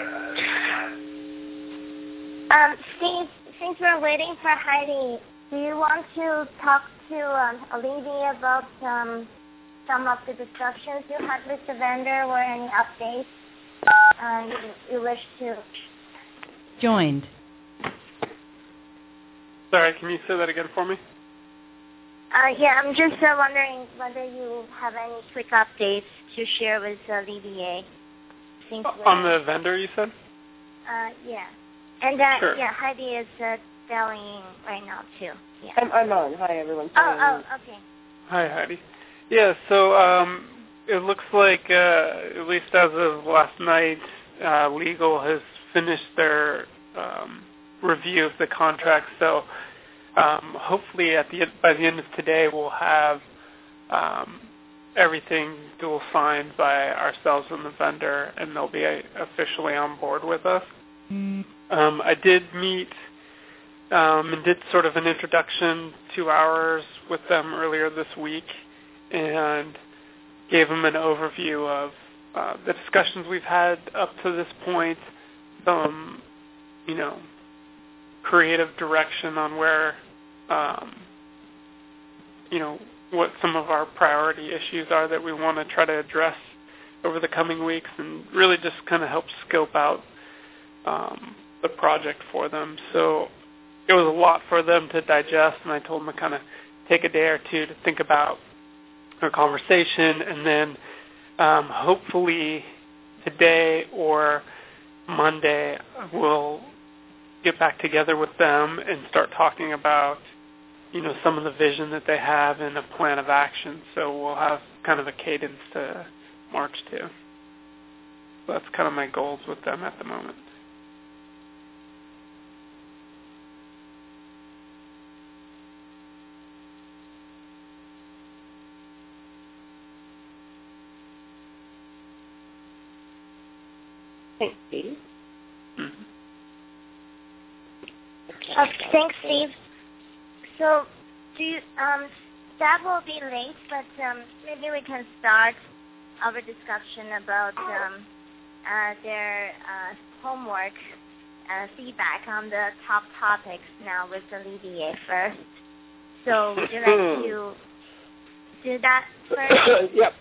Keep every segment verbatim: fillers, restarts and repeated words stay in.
Um, Steve, since we're waiting for Heidi, do you want to talk to um, Olivier about um, some of the discussions you had with the vendor or any updates uh, you, you wish to? Joined. Sorry, can you say that again for me? Uh, yeah, I'm just uh, wondering whether you have any quick updates to share with uh, Olivier. Uh, on the vendor, you said? Uh, yeah. And uh, sure. yeah, Heidi is uh, dialing right now too. Yeah. I'm, I'm on. Hi, everyone. Oh, oh, okay. Hi, Heidi. Yeah, so um, it looks like, uh, at least as of last night, uh, legal has finished their um, review of the contract. So um, hopefully, at the by the end of today, we'll have um, everything dual signed by ourselves and the vendor, and they'll be uh, officially on board with us. Mm. Um, I did meet um, and did sort of an introduction, two hours with them earlier this week, and gave them an overview of uh, the discussions we've had up to this point, some, you know, creative direction on where, um, you know, what some of our priority issues are that we want to try to address over the coming weeks, and really just kind of help scope out um, the project for them. So it was a lot for them to digest, and I told them to kind of take a day or two to think about our conversation, and then um, hopefully today or Monday we'll get back together with them and start talking about, you know, some of the vision that they have and a plan of action. So we'll have kind of a cadence to march to. So that's kind of my goals with them at the moment. Thanks, Steve. Mm-hmm. Uh, thanks, Steve. So, do you, um, that will be late, but um, maybe we can start our discussion about um, uh, their uh, homework uh, feedback on the top topics now with Olivier first. So, would you like to do that first? Yep.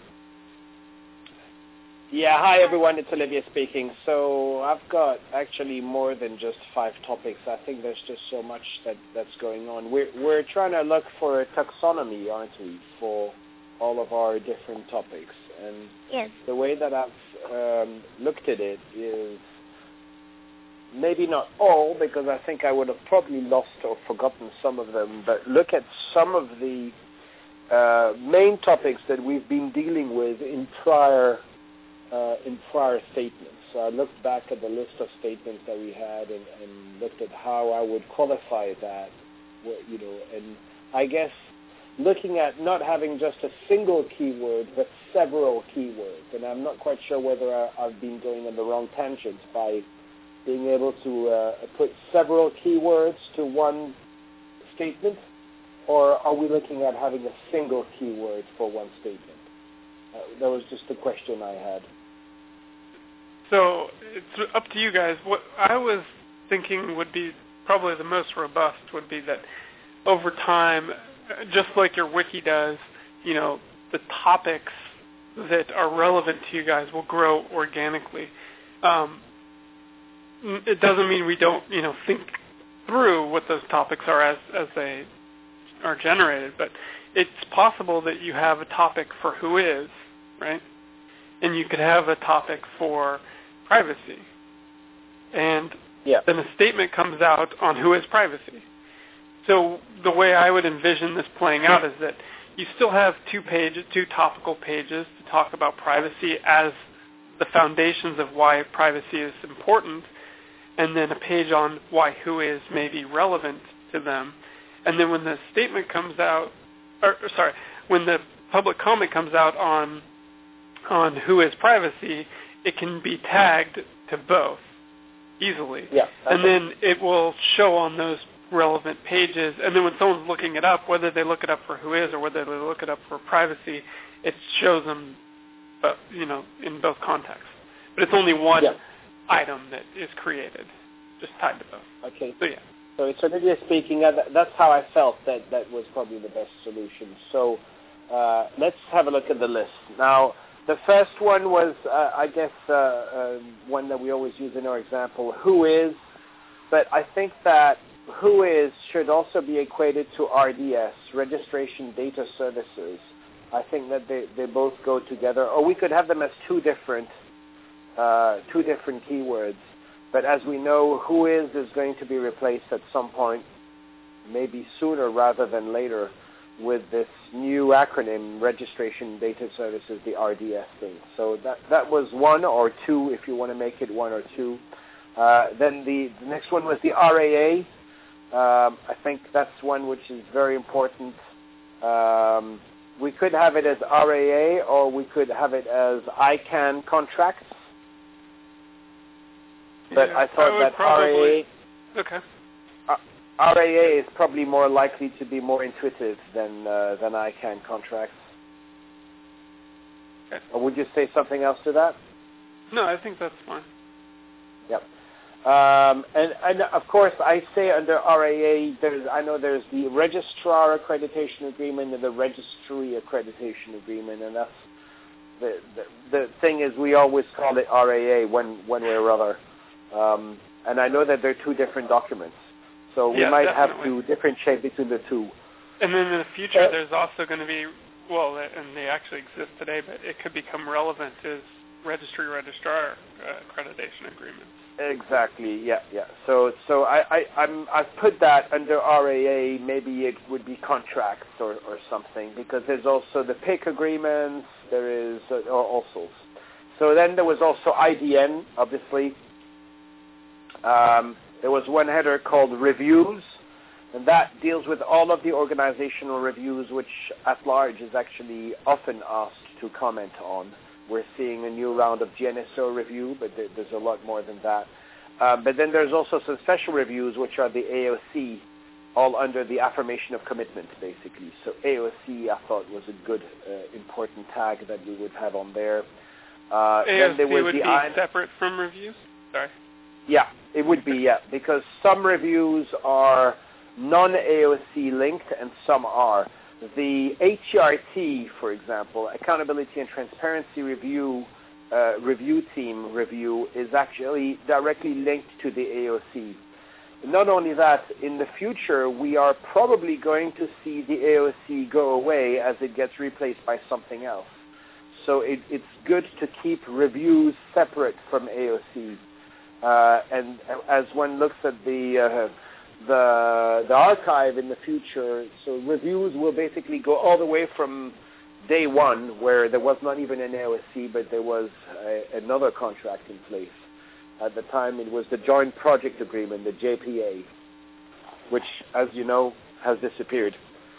Yeah, hi everyone, it's Olivier speaking. So I've got actually more than just five topics. I think there's just so much that, that's going on. We're, we're trying to look for a taxonomy, aren't we, for all of our different topics. And yes. The way that I've um, looked at it is maybe not all, because I think I would have probably lost or forgotten some of them, but look at some of the uh, main topics that we've been dealing with in prior Uh, in prior statements. So I looked back at the list of statements that we had and, and looked at how I would qualify that, you know, and I guess looking at not having just a single keyword, but several keywords. And I'm not quite sure whether I, I've been going on the wrong tangents by being able to uh, put several keywords to one statement, or are we looking at having a single keyword for one statement? Uh, that was just the question I had. So it's up to you guys. What I was thinking would be probably the most robust would be that over time, just like your wiki does, you know, the topics that are relevant to you guys will grow organically. Um, it doesn't mean we don't, you know, think through what those topics are as, as they are generated, but it's possible that you have a topic for who is, right? And you could have a topic for privacy. And yeah. then a statement comes out on who is privacy. So the way I would envision this playing out is that you still have two pages, two topical pages to talk about privacy as the foundations of why privacy is important, and then a page on why who is may be relevant to them. And then when the statement comes out, or sorry, when the public comment comes out on on who is privacy, it can be tagged to both easily. Yeah, and then it will show on those relevant pages. And then when someone's looking it up, whether they look it up for who is or whether they look it up for privacy, it shows them, uh, you know, in both contexts. But it's only one yeah. item that is created, just tied to both. Okay. So yeah. So eternally speaking, uh, that's how I felt that that was probably the best solution. So uh, let's have a look at the list. Now, the first one was, uh, I guess, uh, uh, one that we always use in our example, who is, but I think that who is should also be equated to R D S, Registration Data Services. I think that they, they both go together, or we could have them as two different uh, two different keywords. But as we know, who is is going to be replaced at some point, maybe sooner rather than later, with this new acronym, Registration Data Services, the R D S thing. So that that was one or two, if you want to make it one or two. Uh, then the, the next one was the R A A. Um, I think that's one which is very important. Um, we could have it as R A A, or we could have it as I CANN contracts. But yeah, I thought I that probably, R A A, okay. uh, R A A is probably more likely to be more intuitive than uh, than I CANN contracts. Okay. Or would you say something else to that? No, I think that's fine. Yep. Um, and, and of course, I say under R A A, there's I know there's the Registrar Accreditation Agreement and the Registry Accreditation Agreement, and that's the the, the thing is we always call it R A A one one way or other. Um, and I know that they're two different documents, so we yeah, might definitely. have to differentiate between the two. And then in the future, Uh, there's also going to be, well, and they actually exist today, but it could become relevant as registry registrar uh, accreditation agreements. Exactly. Yeah. Yeah. So, so I, I, I'm, I've put that under R A A. Maybe it would be contracts or, or something, because there's also the P I C agreements. There is uh, all sorts. So then there was also I D N, obviously. Um, there was one header called reviews, and that deals with all of the organizational reviews, which at large is actually often asked to comment on. We're seeing a new round of G N S O review, but there, there's a lot more than that. Um, but then there's also some special reviews, which are the A O C, all under the affirmation of commitment, basically. So A O C, I thought, was a good, uh, important tag that we would have on there. Uh, A O C then there was would the be I- separate from reviews? Sorry. Yeah, it would be, yeah, because some reviews are non-A O C linked and some are. The A T R T, for example, Accountability and Transparency Review, uh, Review Team review, is actually directly linked to the A O C. Not only that, in the future, we are probably going to see the A O C go away as it gets replaced by something else. So it, it's good to keep reviews separate from A O C. Uh, and as one looks at the uh, the the archive in the future, so reviews will basically go all the way from day one, where there was not even an A O C, but there was a, another contract in place. At the time, it was the Joint Project Agreement, the J P A, which, as you know, has disappeared.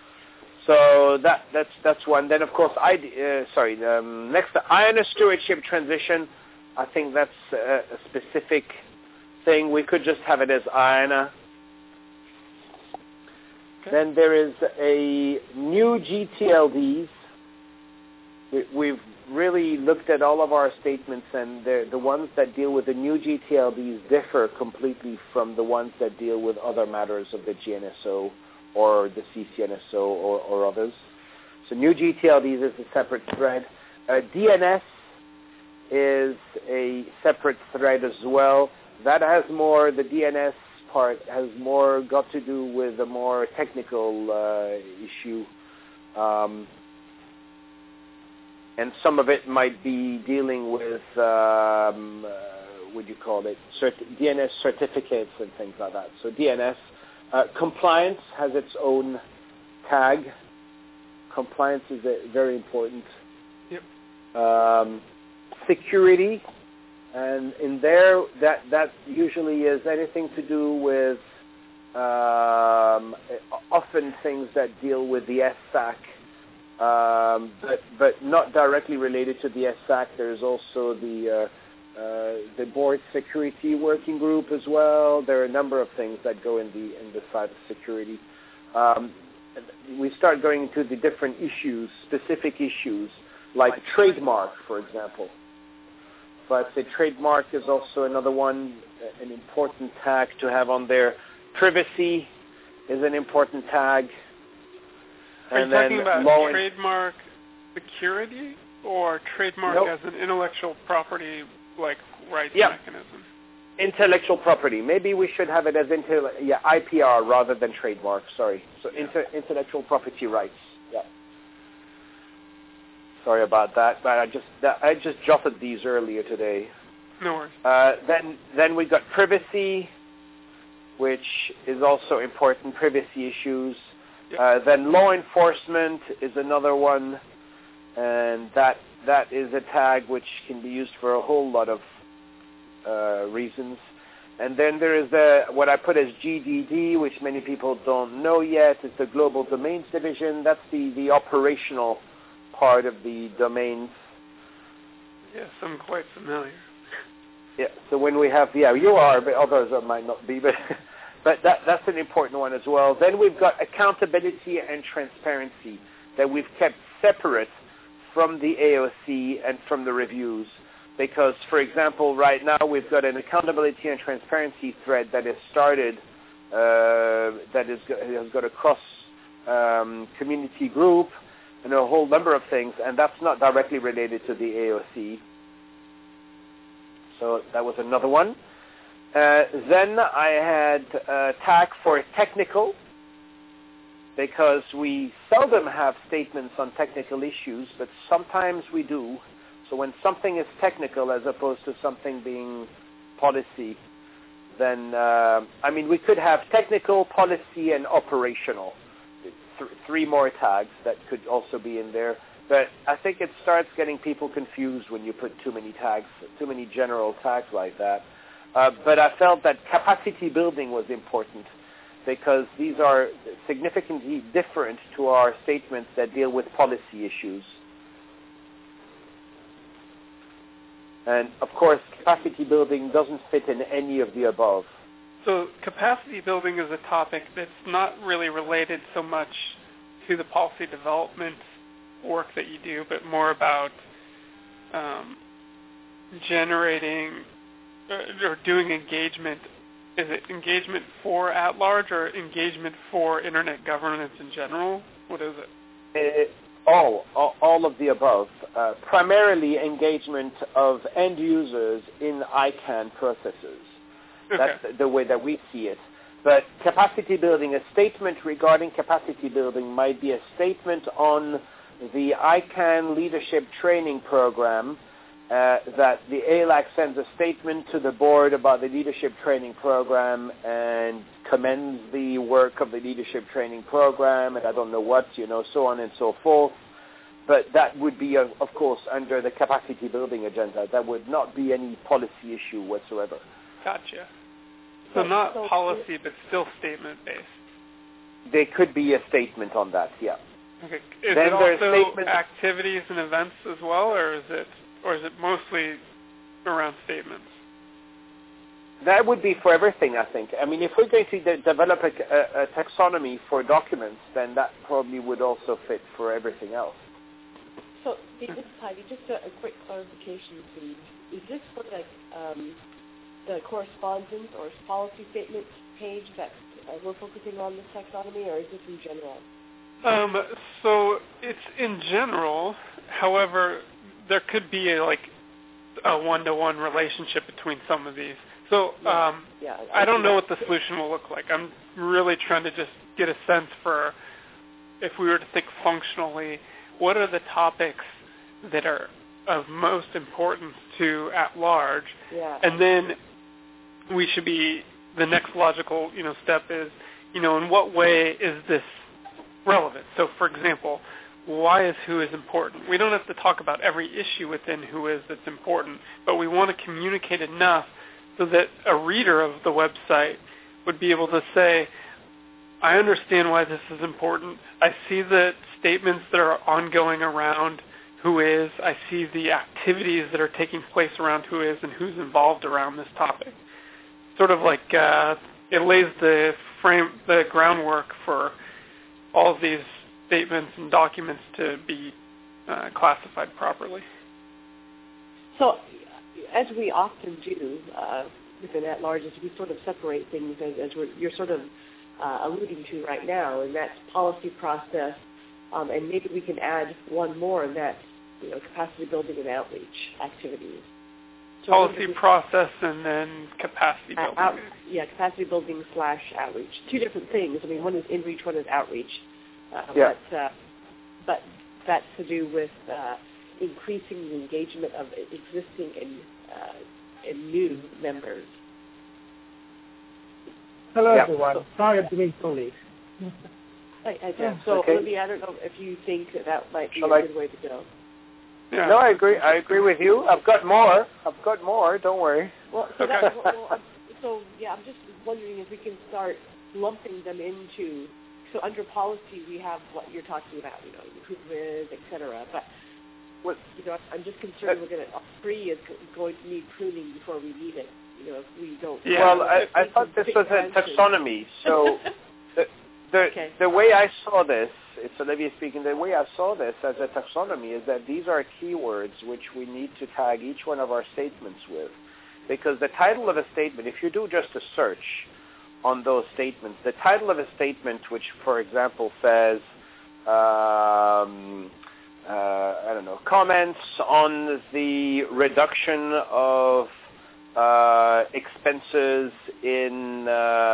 So that that's that's one. Then, of course, I uh, sorry. Um, next, the I A N A Stewardship Transition. I think that's a, a specific thing. We could just have it as I A N A. Okay. Then there is a new G T L Ds. We, we've really looked at all of our statements, and the ones that deal with the new G T L Ds differ completely from the ones that deal with other matters of the G N S O or the C C N S O or, or others. So new G T L Ds is a separate thread. Uh, D N S is a separate thread as well. That has more, the D N S part has more got to do with a more technical uh, issue. Um, and some of it might be dealing with, um, uh, what do you call it, Cert- D N S certificates and things like that. So D N S. Uh, compliance has its own tag. Compliance is a, very important. Yep. Um, security, and in there, that that usually is anything to do with um, often things that deal with the S A C, um, but but not directly related to the S A C. There's also the uh, uh, the board security working group as well. There are a number of things that go in the in the side of security. Um, we start going into the different issues, specific issues, like trademark, for example. but the trademark is also another one, an important tag to have on there. Privacy is an important tag. Are and you talking then about law trademark security or trademark nope. as an intellectual property like rights yeah. mechanism? Intellectual property. Maybe we should have it as intel- yeah, I P R rather than trademark. Sorry. So yeah. inter- intellectual property rights. Yeah. Sorry about that, but I just that, I just jotted these earlier today. No worries. Uh, then then we got privacy, which is also important. Privacy issues. Yep. Uh, then law enforcement is another one, and that that is a tag which can be used for a whole lot of uh, reasons. And then there is the what I put as G D D, which many people don't know yet. It's the Global Domains Division. That's the, the operational part of the domains. Yes, I'm quite familiar. Yeah. So when we have yeah, you are, but others might not be, but. But that, that's an important one as well. Then we've got accountability and transparency that we've kept separate from the A O C and from the reviews. Because, for example, right now we've got an accountability and transparency thread that has started, uh, that is, has got a cross um, community group and a whole number of things, and that's not directly related to the A O C. So that was another one. Uh, then I had a tag for technical, because we seldom have statements on technical issues, but sometimes we do. So when something is technical as opposed to something being policy, then, uh, I mean, we could have technical, policy, and operational. Th- three more tags that could also be in there. But I think it starts getting people confused when you put too many tags, too many general tags like that. Uh, but I felt that capacity building was important because these are significantly different to our statements that deal with policy issues. And, of course, capacity building doesn't fit in any of the above. So capacity building is a topic that's not really related so much to the policy development work that you do, but more about um, generating or doing engagement. Is it engagement for at-large or engagement for Internet governance in general? What is it? it all, all, all of the above. Uh, primarily engagement of end users in I CANN processes. Okay. That's the way that we see it. But capacity building, a statement regarding capacity building might be a statement on the I CANN leadership training program. Uh, that the A L A C sends a statement to the board about the leadership training program and commends the work of the leadership training program and I don't know what, you know, so on and so forth. But that would be, uh, of course, under the capacity building agenda. That would not be any policy issue whatsoever. Gotcha. So not policy, but still statement-based. There could be a statement on that, yeah. Okay. Is then it also activities and events as well, or is it Or is it mostly around statements? That would be for everything, I think. I mean, if we're going to de- develop a, a, a taxonomy for documents, then that probably would also fit for everything else. So, this is Heidi. Just a, a quick clarification, please. Is this for like um, the correspondence or policy statement page that uh, we're focusing on this taxonomy, or is this in general? Um, so it's in general. However, there could be a, like a one-to-one relationship between some of these. So um, yeah, I, I don't know what the solution will look like. I'm really trying to just get a sense for, if we were to think functionally, what are the topics that are of most importance to at large? Yeah. And then we should be, the next logical, you know, step is, you know, in what way is this relevant? So, for example, why is who is important? We don't have to talk about every issue within who is that's important, but we want to communicate enough so that a reader of the website would be able to say, I understand why this is important. I see the statements that are ongoing around who is. I see the activities that are taking place around who is and who's involved around this topic. Sort of like uh, it lays the frame, the groundwork for all of these statements and documents to be uh, classified properly. So as we often do uh, within at-large, is we sort of separate things as, as we're, you're sort of uh, alluding to right now, and that's policy process, um, and maybe we can add one more, and that's you know, capacity building and outreach activities. So policy process and then capacity building. Out, yeah, capacity building slash outreach. Two different things. I mean, one is in-reach, one is outreach. Uh, yeah. But, uh, but that's to do with uh, increasing the engagement of existing and, uh, and new members. Hello, yeah. everyone. So, Sorry I'm being so late. I, I yeah. So, okay. Olivia, I don't know if you think that that might be Shall a I? good way to go. Yeah. No, I agree. I agree with you. I've got more. I've got more. Don't worry. Well, so, Okay. that, well, well, so yeah, I'm just wondering if we can start lumping them into. So under policy, we have what you're talking about, you know, improvement, et cetera. But what you know, I'm just concerned we're going to all three is going to need pruning before we need it. You know, if we don't. Yeah. Well, I, I thought this was a taxonomy. So the the, okay. the way I saw this, it's Olivia speaking. The way I saw this as a taxonomy is that these are keywords which we need to tag each one of our statements with, because the title of a statement, if you do just a search on those statements, the title of a statement, which, for example, says, um, uh, I don't know, comments on the reduction of uh, expenses in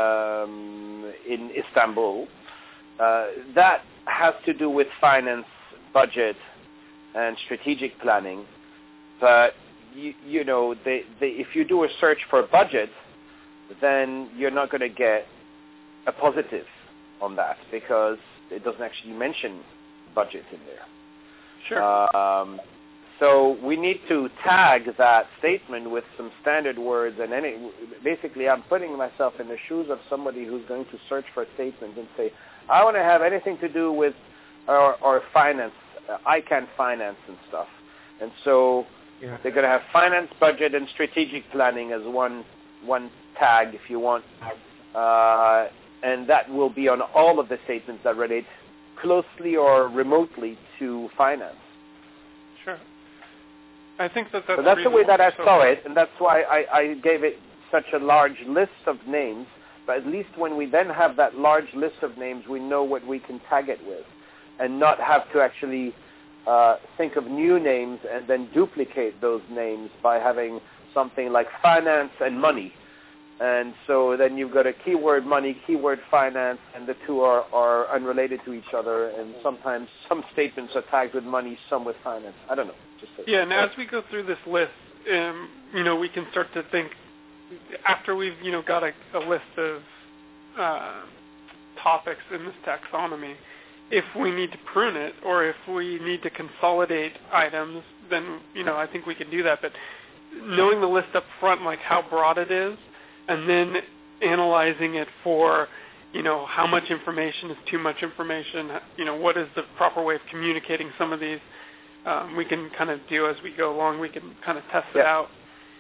um, in Istanbul, uh, that has to do with finance, budget, and strategic planning. But you, you know, they, they, if you do a search for budget, then you're not going to get a positive on that because it doesn't actually mention budget in there. Sure. Um, so we need to tag that statement with some standard words, and any, basically I'm putting myself in the shoes of somebody who's going to search for a statement and say, I want to have anything to do with our, our finance, uh, I can finance and stuff. And so yeah. they're going to have finance, budget, and strategic planning as one one tag, if you want. Uh, and that will be on all of the statements that relate closely or remotely to finance. Sure. I think that that's, so that's the way that I so saw it, and that's why I, I gave it such a large list of names. But at least when we then have that large list of names, we know what we can tag it with, and not have to actually uh, think of new names and then duplicate those names by having something like finance and money. And so then you've got a keyword money, keyword finance, and the two are, are unrelated to each other. And sometimes some statements are tagged with money, some with finance. I don't know. Just a, yeah, and as we go through this list, um, you know, we can start to think, after we've, you know, got a, a list of uh, topics in this taxonomy, if we need to prune it or if we need to consolidate items, then, you know, I think we can do that. But knowing the list up front, like how broad it is, and then analyzing it for, you know, how much information is too much information, you know, what is the proper way of communicating some of these, um, we can kind of do as we go along. We can kind of test yeah. it out.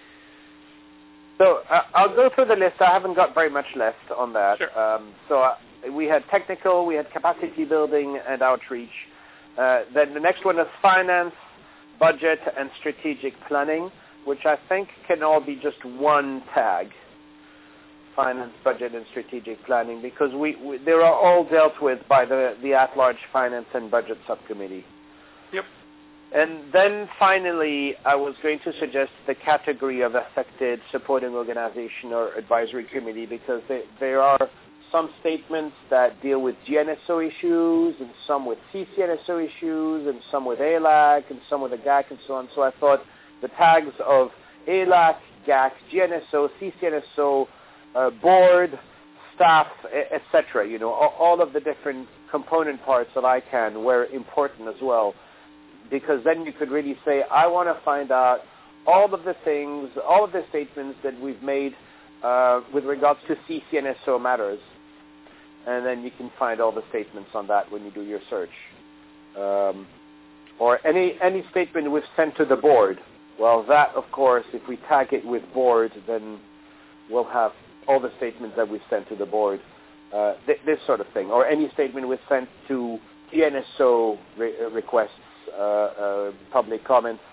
So uh, I'll go through the list. I haven't got very much left on that. Sure. Um, so uh, we had technical, we had capacity building and outreach. Uh, then the next one is finance, budget, and strategic planning, which I think can all be just one tag. Finance, budget, and strategic planning, because we, we they are all dealt with by the, the at-large finance and budget subcommittee. Yep. And then finally, I was going to suggest the category of affected supporting organization or advisory committee, because they, there are some statements that deal with G N S O issues, and some with C C N S O issues, and some with A L A C, and some with the G A C, and so on. So I thought the tags of A L A C, G A C, G N S O, C C N S O, uh, board, staff, et cetera, you know, all of the different component parts of I CAN were important as well. Because then you could really say, I want to find out all of the things, all of the statements that we've made uh, with regards to C C N S O matters. And then you can find all the statements on that when you do your search. Um, or any, any statement we've sent to the board. Well, that, of course, if we tag it with board, then we'll have all the statements that we've sent to the board. Uh, th- this sort of thing. Or any statement we've sent to G N S O re- requests. Uh, uh, public comments,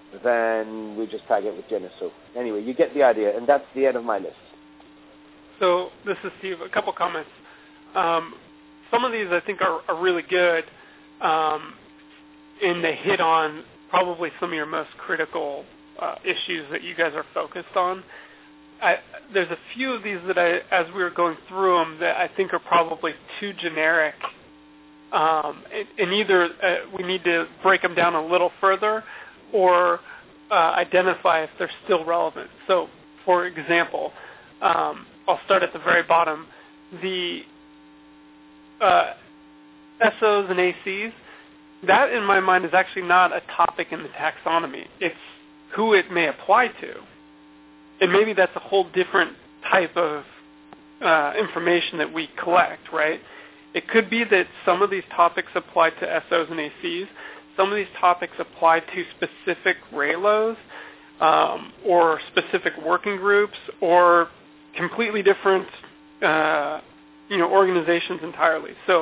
then we just tag it with Geneseo. Anyway, you get the idea, and that's the end of my list. So this is Steve. A couple comments. Um, some of these I think are, are really good, um, and they hit on probably some of your most critical uh, issues that you guys are focused on. I, there's a few of these that I, as we were going through them, that I think are probably too generic, um, and, and either uh, we need to break them down a little further, or uh, identify if they're still relevant. So, for example, um, I'll start at the very bottom. The uh, S Os and A Cs, that in my mind is actually not a topic in the taxonomy. It's who it may apply to. And maybe that's a whole different type of uh, information that we collect, right? It could be that some of these topics apply to S Os and A Cs. Some of these topics apply to specific R A L Os um, or specific working groups or completely different uh, you know, organizations entirely. So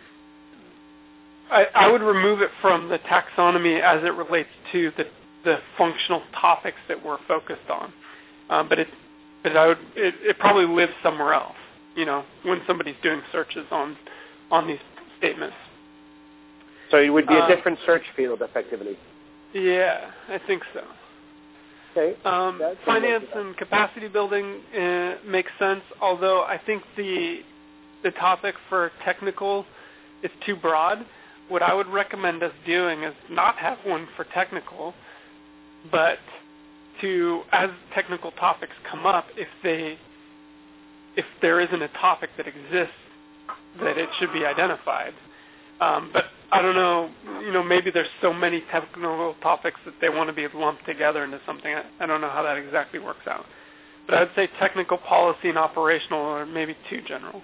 I, I would remove it from the taxonomy as it relates to the, the functional topics that we're focused on. Um, but it, but I would, it, it probably lives somewhere else, you know, when somebody's doing searches on, on these statements. So it would be a uh, different search field, effectively. Yeah, I think so. Okay. Um, finance and capacity building uh, makes sense, although I think the the topic for technical is too broad. What I would recommend us doing is not have one for technical, but to, as technical topics come up, if they, if there isn't a topic that exists, that it should be identified. Um, but I don't know, you know, maybe there's so many technical topics that they want to be lumped together into something. I, I don't know how that exactly works out. But I would say technical, policy, and operational are maybe too general.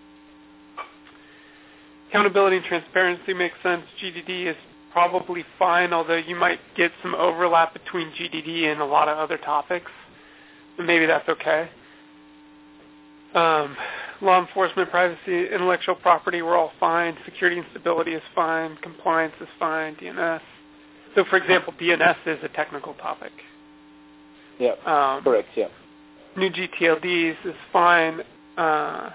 Accountability and transparency makes sense. G D D is probably fine, although you might get some overlap between G D D and a lot of other topics. And maybe that's okay. Um, law enforcement, privacy, intellectual property, we're all fine. Security and stability is fine. Compliance is fine. D N S. So, for example, D N S is a technical topic. Yeah, um, correct, yeah. New G T L Ds is fine. Uh,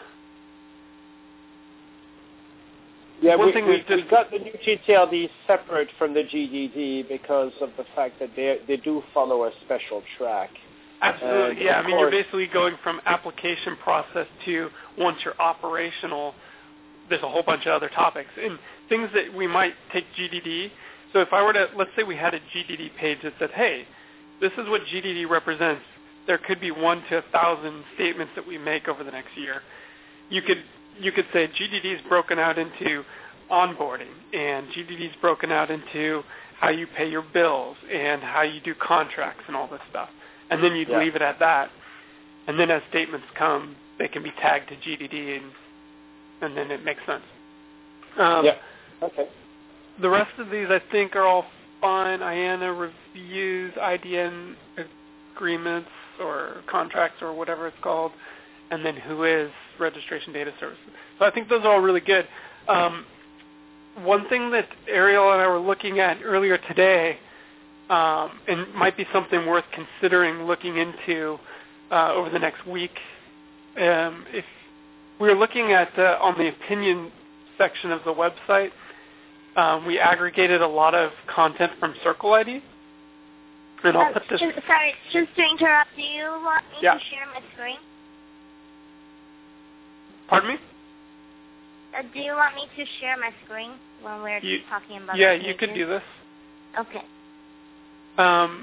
yeah, one we, thing we, we've just we got the new G T L Ds separate from the G D D because of the fact that they they do follow a special track. Absolutely, and yeah. I mean, course, you're basically going from application process to once you're operational, there's a whole bunch of other topics. And things that we might take G D D. So if I were to, let's say we had a G D D page that said, hey, this is what G D D represents. There could be one to a thousand statements that we make over the next year. You could you could say G D D is broken out into onboarding, and G D D is broken out into how you pay your bills and how you do contracts and all this stuff. And then you'd yeah. leave it at that. And then as statements come, they can be tagged to G D D, and, and then it makes sense. Um, yeah. Okay. The rest of these, I think, are all fine. I A N A reviews, I D N agreements or contracts or whatever it's called, and then who is registration data services. So I think those are all really good. Um, one thing that Ariel and I were looking at earlier today, Um, and might be something worth considering looking into uh, over the next week. Um, if we were looking at uh, on the opinion section of the website, um, we aggregated a lot of content from Circle I D. And I'll uh, put this. Just, sorry, just to interrupt. Do you want me yeah. to share my screen? Pardon me? Uh, do you want me to share my screen when we're you, talking about? Yeah, the you could do this. Okay. Um,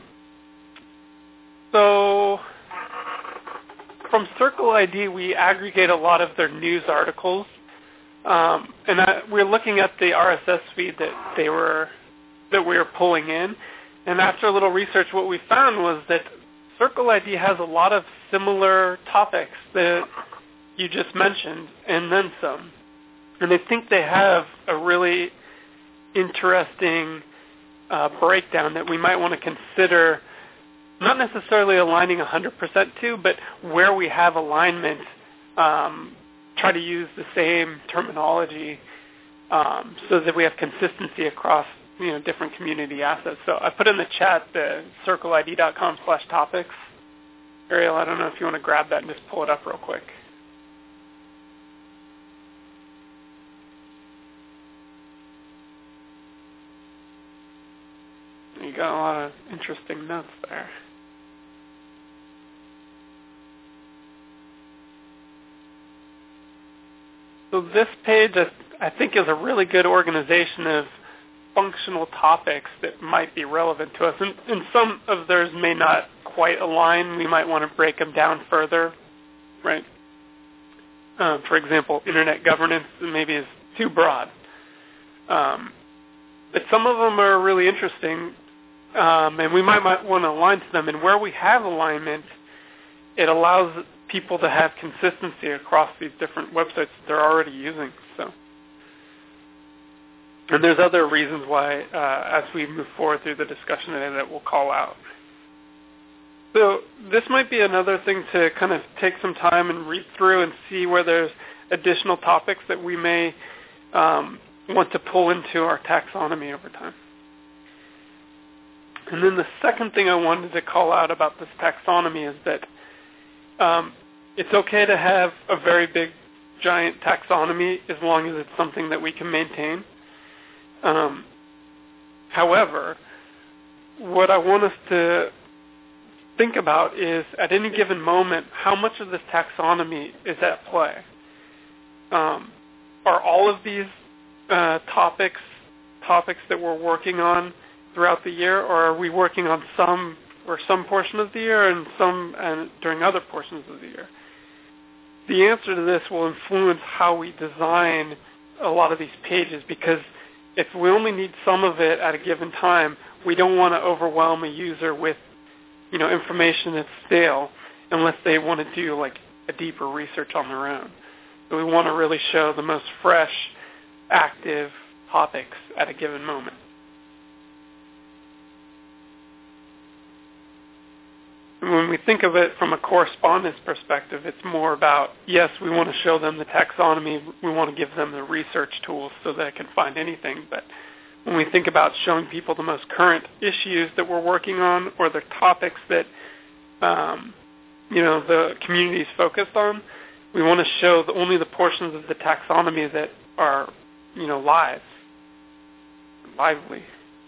so from Circle I D, we aggregate a lot of their news articles, um, and I, we're looking at the R S S feed that they were that we were pulling in. And after a little research, what we found was that Circle I D has a lot of similar topics that you just mentioned, and then some. And I think they have a really interesting Uh, breakdown that we might want to consider, not necessarily aligning one hundred percent to, but where we have alignment, um, try to use the same terminology um, so that we have consistency across you know, different community assets. So I put in the chat the circle I D dot com slash topics. Ariel, I don't know if you want to grab that and just pull it up real quick. You got a lot of interesting notes there. So this page, I think, is a really good organization of functional topics that might be relevant to us. And, and some of theirs may not quite align. We might want to break them down further, right? Um, for example, internet governance maybe is too broad. Um, but some of them are really interesting, um, and we might, might want to align to them. And where we have alignment, it allows people to have consistency across these different websites that they're already using. So, and there's other reasons why, uh, as we move forward through the discussion today, that we'll call out. So this might be another thing to kind of take some time and read through and see where there's additional topics that we may um, want to pull into our taxonomy over time. And then the second thing I wanted to call out about this taxonomy is that Um, it's okay to have a very big, giant taxonomy as long as it's something that we can maintain. Um, however, what I want us to think about is, at any given moment, how much of this taxonomy is at play? Um, are all of these uh, topics topics that we're working on throughout the year, or are we working on some or some portion of the year and some and during other portions of the year? The answer to this will influence how we design a lot of these pages, because if we only need some of it at a given time, we don't want to overwhelm a user with, you know, information that's stale unless they want to do like a deeper research on their own. So we want to really show the most fresh, active topics at a given moment. When we think of it from a correspondence perspective, it's more about, yes, we want to show them the taxonomy, we want to give them the research tools so that they can find anything, but when we think about showing people the most current issues that we're working on or the topics that, um, you know, the community is focused on, we want to show the, only the portions of the taxonomy that are, you know, live, lively.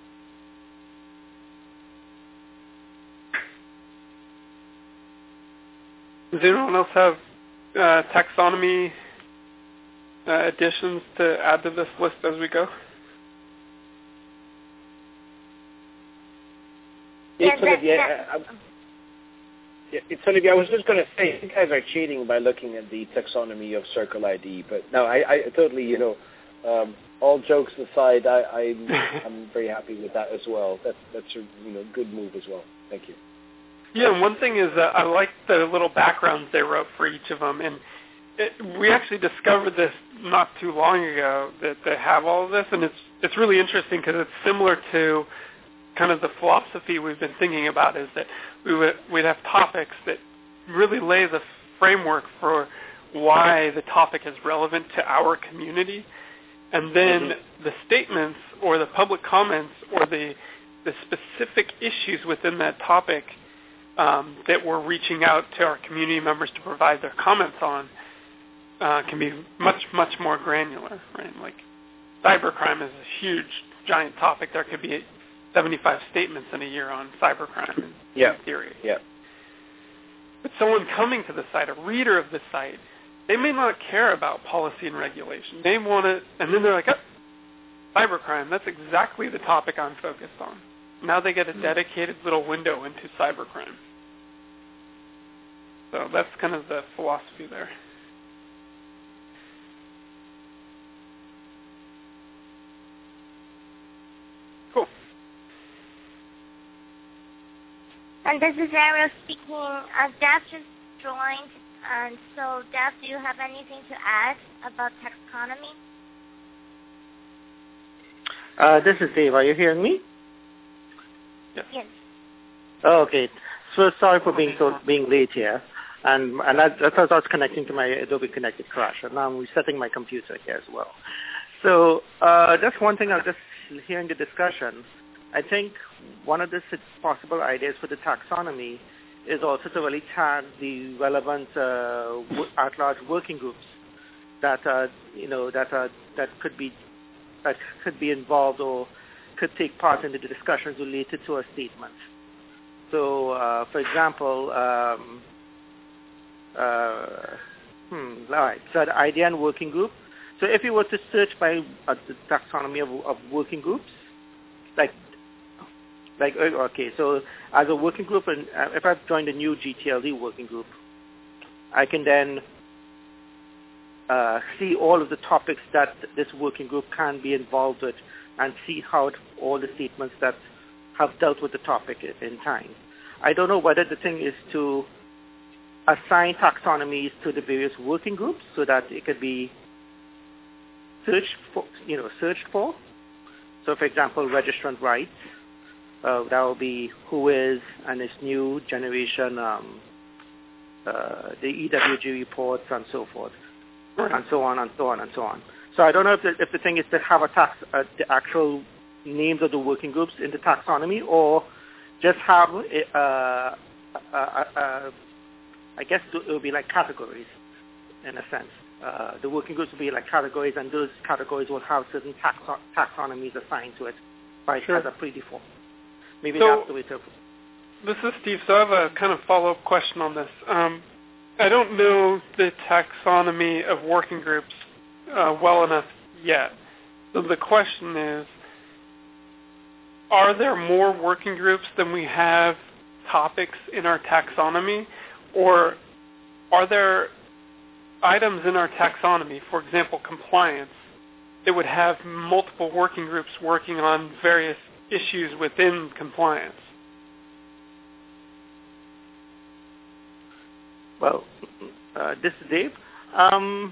Does anyone else have uh, taxonomy uh, additions to add to this list as we go? It's Olivia. I, yeah, it's Olivia. I was just going to say, you guys are cheating by looking at the taxonomy of Circle I D, but no, I, I totally, you know, um, all jokes aside, I, I'm, I'm very happy with that as well. That's that's a you know good move as well. Thank you. Yeah, and one thing is that I like the little backgrounds they wrote for each of them, and it, we actually discovered this not too long ago, that they have all of this, and it's it's really interesting because it's similar to kind of the philosophy we've been thinking about, is that we would we'd have topics that really lay the framework for why the topic is relevant to our community, and then mm-hmm. the statements or the public comments or the the specific issues within that topic Um, that we're reaching out to our community members to provide their comments on uh, can be much, much more granular, right? Like cybercrime is a huge, giant topic. There could be seventy-five statements in a year on cybercrime in yeah. theory. Yeah. But someone coming to the site, a reader of the site, they may not care about policy and regulation. They want to, and then they're like, oh, cybercrime, that's exactly the topic I'm focused on. Now they get a dedicated little window into cybercrime. So that's kind of the philosophy there. Cool. And this is Ariel speaking. Uh, Daph just joined, and so Daph, do you have anything to add about taxonomy? Uh, this is Dave. Are you hearing me? Yes. Yes. Oh, okay. So sorry for being so being late here. And and I, I thought I was connecting to my Adobe Connected Crush, and now I'm resetting my computer here as well. So uh, just one thing I was just hearing the discussion. I think one of the possible ideas for the taxonomy is also to really tag the relevant uh, at-large working groups that are, you know, that are that could be that could be involved or could take part in the discussions related to a statement. So, uh, for example, um, uh, hmm, all right. So the I D N working group. So if you were to search by uh, the taxonomy of, of working groups, like, like okay, so as a working group, and uh, if I've joined a new G T L D working group, I can then uh, see all of the topics that this working group can be involved with, and see how it, all the statements that have dealt with the topic in time. I don't know whether the thing is to assign taxonomies to the various working groups so that it could be searched for, you know, searched for. So, for example, registrant rights, uh, that will be who is and its new generation, um, uh, the E W G reports and so forth, and so on and so on and so on. So I don't know if the, if the thing is to have a tax, uh, the actual names of the working groups in the taxonomy, or just have, uh, uh, uh, uh, I guess it will be like categories in a sense. Uh, the working groups will be like categories, and those categories will have certain taxo- taxonomies assigned to it by sure. as a pre-default. Maybe so, that's the way to... This is Steve, so I have a kind of follow-up question on this. Um, I don't know the taxonomy of working groups uh, well enough yet. So the question is, are there more working groups than we have topics in our taxonomy, or are there items in our taxonomy, for example, compliance, that would have multiple working groups working on various issues within compliance? Well, uh, this is Dave. Um,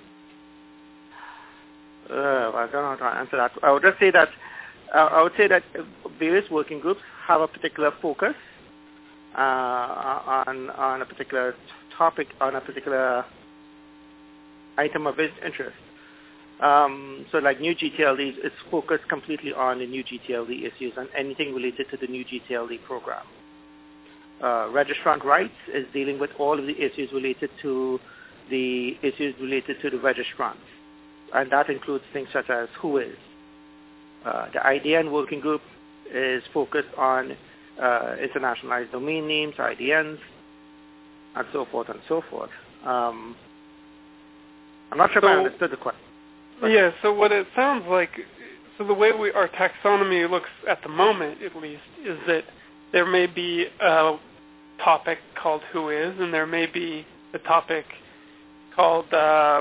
uh, I don't know how to answer that. I would just say that uh, I would say that various working groups have a particular focus uh, on on a particular topic, on a particular item of interest. Um, so like new G T L D is focused completely on the new G T L D issues and anything related to the new G T L D program. Uh, registrant rights is dealing with all of the issues related to the issues related to the registrants. And that includes things such as who is. Uh, the I D N working group is focused on uh, internationalized domain names, I D Ns, and so forth and so forth. Um, I'm not sure so, if I understood the question. Yeah, so what it sounds like, so the way we, our taxonomy looks at the moment, at least, is that there may be a topic called who is, and there may be a topic called uh,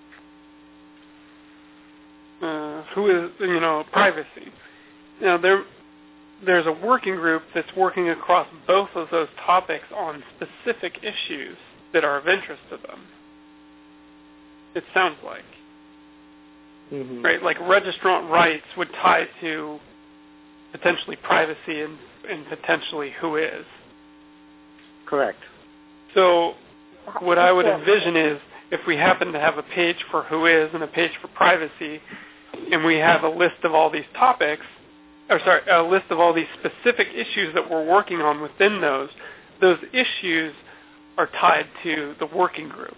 uh, who is, you know, privacy. Now, there, there's a working group that's working across both of those topics on specific issues that are of interest to them. It sounds like. Mm-hmm. Right, like registrant rights would tie to potentially privacy and, and potentially who is. Correct. So what I would envision is if we happen to have a page for who is and a page for privacy, and we have a list of all these topics, or sorry, a list of all these specific issues that we're working on within those, those issues are tied to the working group.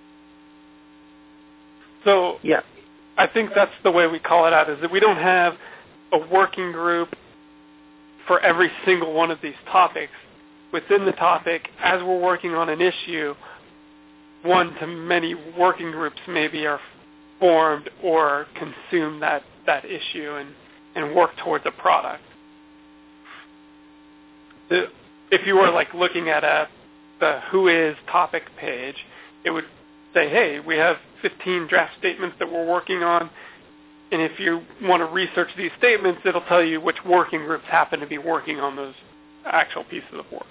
So yeah. I think that's the way we call it out, is that we don't have a working group for every single one of these topics. Within the topic, as we're working on an issue, one to many working groups maybe are formed or consume that, that issue and, and work towards a product. The, if you were like looking at a the who is topic page, it would say, hey, we have fifteen draft statements that we're working on, and if you want to research these statements, it'll tell you which working groups happen to be working on those actual pieces of work.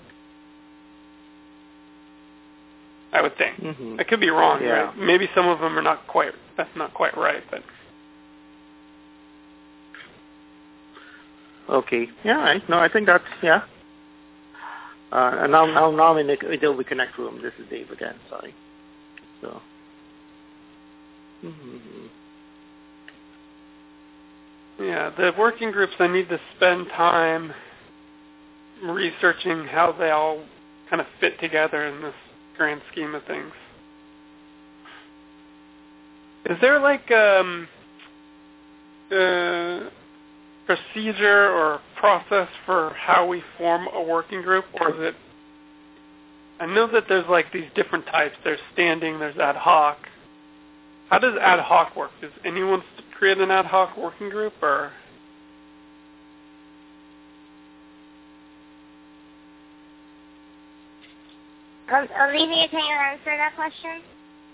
I would think. Mm-hmm. I could be wrong, yeah. right? Maybe some of them are not quite, that's not quite right, but. Okay. Yeah, right. No, I think that's, yeah. Uh, and now, now, now I'm in the Adobe Connect room. This is Dave again, sorry. So. Mm-hmm. Yeah, the working groups, I need to spend time researching how they all kind of fit together in this grand scheme of things. Is there like um, a procedure or process for how we form a working group, or is it? I know that there's like these different types. There's standing, there's ad hoc. How does ad hoc work? Does anyone create an ad hoc working group, or? Um, Olivia, can you answer that question?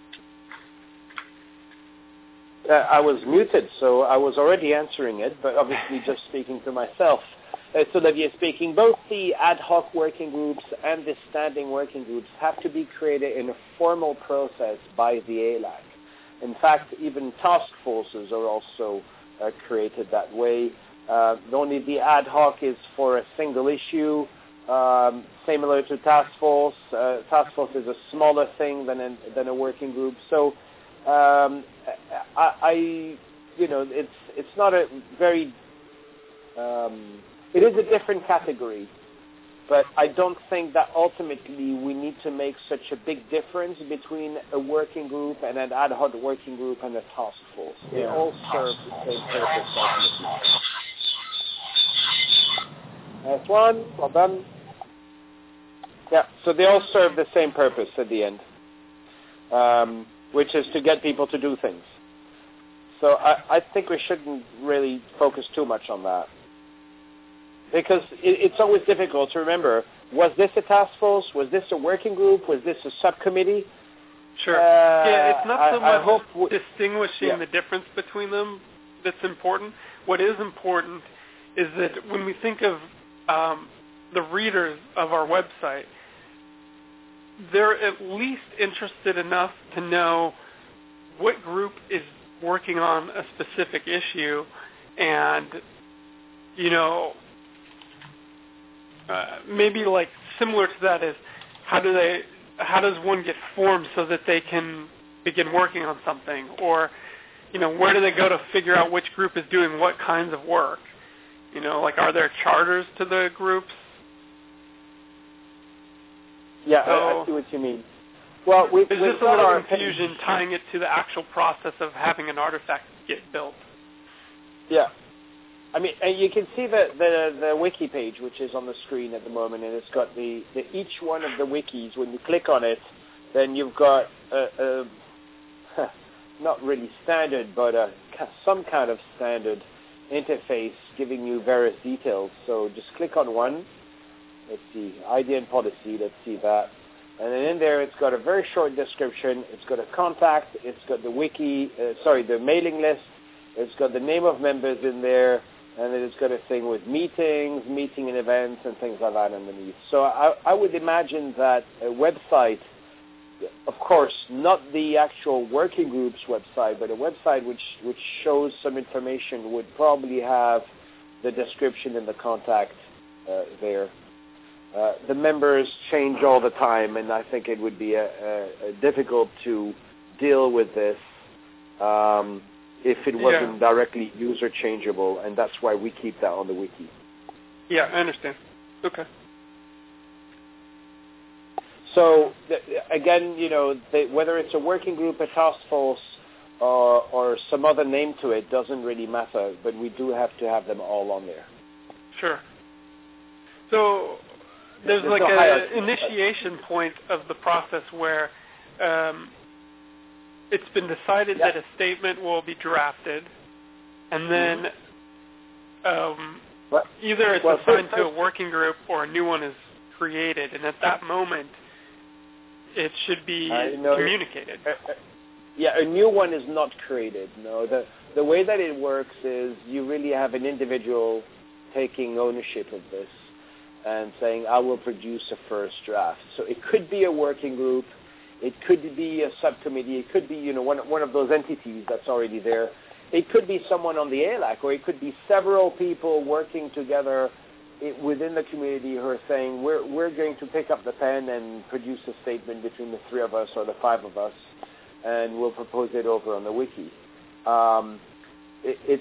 Uh, I was muted, so I was already answering it, but obviously just speaking to myself. Uh, so Olivia speaking, both the ad hoc working groups and the standing working groups have to be created in a formal process by the A L A C. In fact, even task forces are also uh, created that way. Uh, only the ad hoc is for a single issue, um, similar to task force. Uh, task force is a smaller thing than a, than a working group. So um, I, I, you know, it's it's not a very, um, it is a different category. But I don't think that ultimately we need to make such a big difference between a working group and an ad hoc working group and a task force. They yeah. all serve the same purpose ultimately. That's one. Well done. Yeah, so they all serve the same purpose at the end, um, which is to get people to do things. So I, I think we shouldn't really focus too much on that. Because it, it's always difficult to remember, was this a task force? Was this a working group? Was this a subcommittee? Sure. Uh, yeah, it's not so I, much I w- distinguishing yeah. the difference between them that's important. What is important is that when we think of um, the readers of our website, they're at least interested enough to know what group is working on a specific issue, and, you know, Uh, maybe like similar to that is how do they how does one get formed so that they can begin working on something, or you know where do they go to figure out which group is doing what kinds of work? You know, like are there charters to the groups? Yeah, so, I, I see what you mean. Well, we, there's just a little confusion tying it to the actual process of having an artifact get built. Yeah. I mean, and you can see the, the the wiki page, which is on the screen at the moment, and it's got the, the each one of the wikis. When you click on it, then you've got a, a not really standard, but a, some kind of standard interface giving you various details. So just click on one. Let's see, idea and policy. Let's see that, and then in there, it's got a very short description. It's got a contact. It's got the wiki. Uh, sorry, the mailing list. It's got the name of members in there. And then it's got a thing with meetings, meeting and events, and things like that underneath. So I, I would imagine that a website, of course, not the actual working group's website, but a website which, which shows some information would probably have the description and the contact uh, there. Uh, the members change all the time, and I think it would be a, a, a difficult to deal with this. Um, if it wasn't yeah. directly user changeable, and that's why we keep that on the wiki. Yeah, I understand. Okay. So, th- again, you know, the, whether it's a working group, a task force, or, or some other name to it doesn't really matter, but we do have to have them all on there. Sure. So, there's, there's like an initiation point of the process where um, it's been decided yep. that a statement will be drafted, and then um, either it's well, assigned to a working group or a new one is created, and at that moment, it should be uh, communicated. Uh, uh, yeah, a new one is not created. No, the the way that it works is you really have an individual taking ownership of this and saying, I will produce a first draft. So it could be a working group. It could be a subcommittee. It could be, you know, one one of those entities that's already there. It could be someone on the A L A C, or it could be several people working together it, within the community who are saying, we're we're going to pick up the pen and produce a statement between the three of us or the five of us, and we'll propose it over on the wiki. Um, it, it's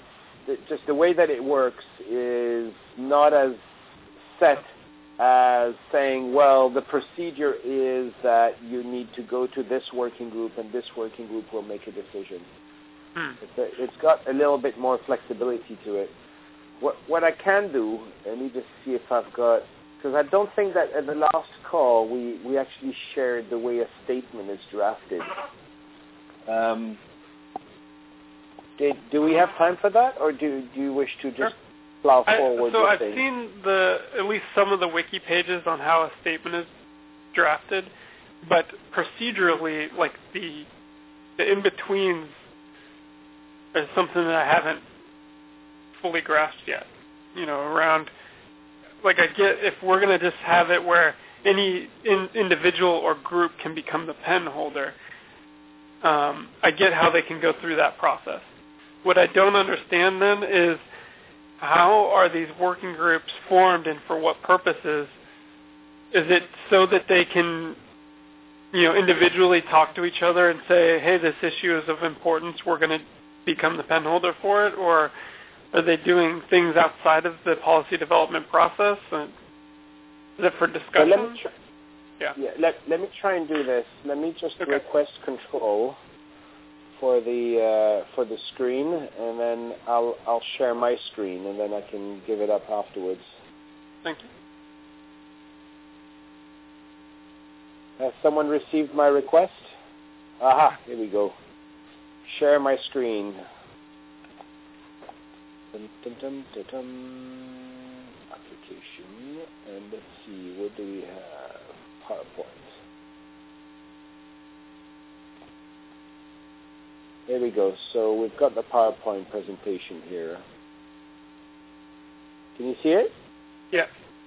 the, just the way that it works is not as set as saying, well, the procedure is that you need to go to this working group and this working group will make a decision. Hmm. It's, a, it's got a little bit more flexibility to it. What, what I can do, let me just see if I've got, because I don't think that at the last call we, we actually shared the way a statement is drafted. Um, did, do we have time for that, or do, do you wish to just... Sure. I, so I've thing. seen the at least some of the wiki pages on how a statement is drafted, but procedurally, like the the in-betweens is something that I haven't fully grasped yet. You know, around, like I get if we're going to just have it where any in, individual or group can become the pen holder, um, I get how they can go through that process. What I don't understand then is how are these working groups formed and for what purposes? Is it so that they can, you know, individually talk to each other and say, hey, this issue is of importance, we're going to become the pen holder for it? Or are they doing things outside of the policy development process? And is it for discussion? Well, let me try, yeah. yeah let, let me try and do this. Let me just okay. request control for the uh, for the screen, and then I'll I'll share my screen, and then I can give it up afterwards. Thank you. Has someone received my request? Aha, here we go. Share my screen. Dun, dun, dun, dun, dun. Application, and let's see, what do we have? PowerPoint. There we go. So we've got the PowerPoint presentation here. Can you see it? Yeah.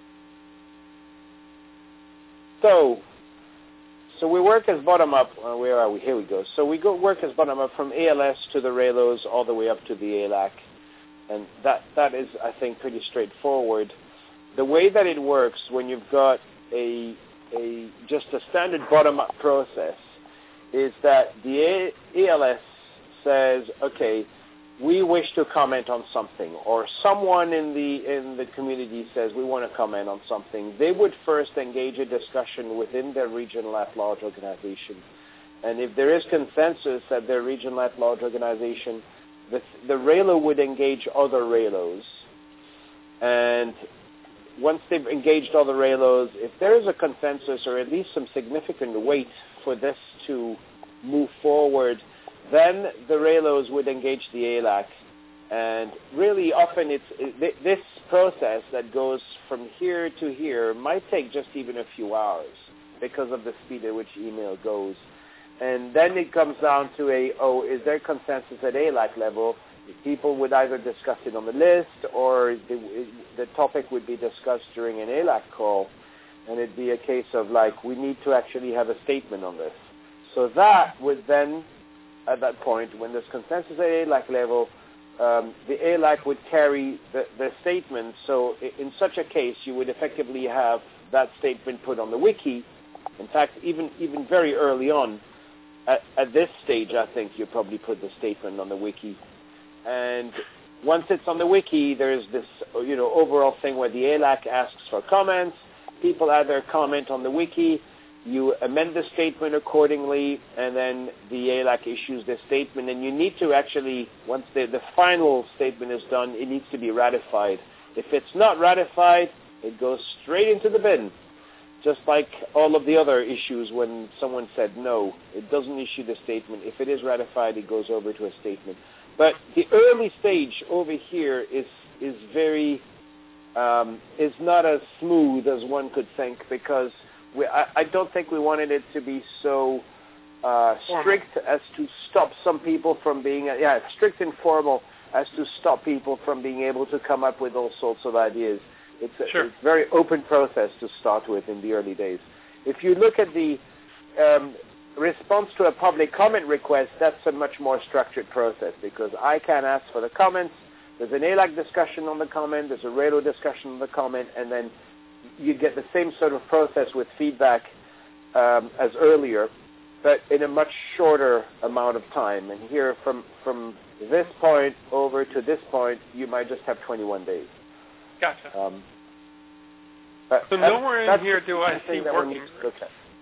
So, so we work as bottom up. Uh, where are we? Here we go. So we go work as bottom up from A L S to the RAILOs all the way up to the A L A C, and that that is, I think, pretty straightforward. The way that it works when you've got a a just a standard bottom up process is that the A L S says, okay, we wish to comment on something, or someone in the in the community says we want to comment on something. They would first engage a discussion within their regional at-large organization, and if there is consensus at their regional at-large organization, the, the RAILO would engage other RAILOs, and once they've engaged other RAILOs, if there is a consensus or at least some significant weight for this to move forward, then the RAILOs would engage the A L A C. And really often it's it, this process that goes from here to here might take just even a few hours because of the speed at which email goes. And then it comes down to a, oh, is there consensus at A L A C level? People would either discuss it on the list or the, the topic would be discussed during an A L A C call. And it'd be a case of like, we need to actually have a statement on this. So that would then, at that point, when there's consensus at A L A C level, um, the A L A C would carry the, the statement. So in such a case, you would effectively have that statement put on the wiki. In fact, even even very early on, at, at this stage, I think you probably put the statement on the wiki. And once it's on the wiki, there's this you know overall thing where the A L A C asks for comments. People add their comment on the wiki. You amend the statement accordingly, and then the A L A C issues the statement. And you need to actually, once the, the final statement is done, it needs to be ratified. If it's not ratified, it goes straight into the bin, just like all of the other issues when someone said no. It doesn't issue the statement. If it is ratified, it goes over to a statement. But the early stage over here is is very um, is not as smooth as one could think, because We, I, I don't think we wanted it to be so uh, strict as to stop some people from being, uh, yeah, strict and formal as to stop people from being able to come up with all sorts of ideas. It's a, sure. it's a very open process to start with in the early days. If you look at the um, response to a public comment request, that's a much more structured process, because I can ask for the comments, there's an A L A C discussion on the comment, there's a RAILO discussion on the comment, and then you get the same sort of process with feedback um, as earlier. but in a much shorter amount of time. And here, from from this point over to this point, you might just have twenty-one days. Gotcha. Um, but so nowhere in here do I see working groups.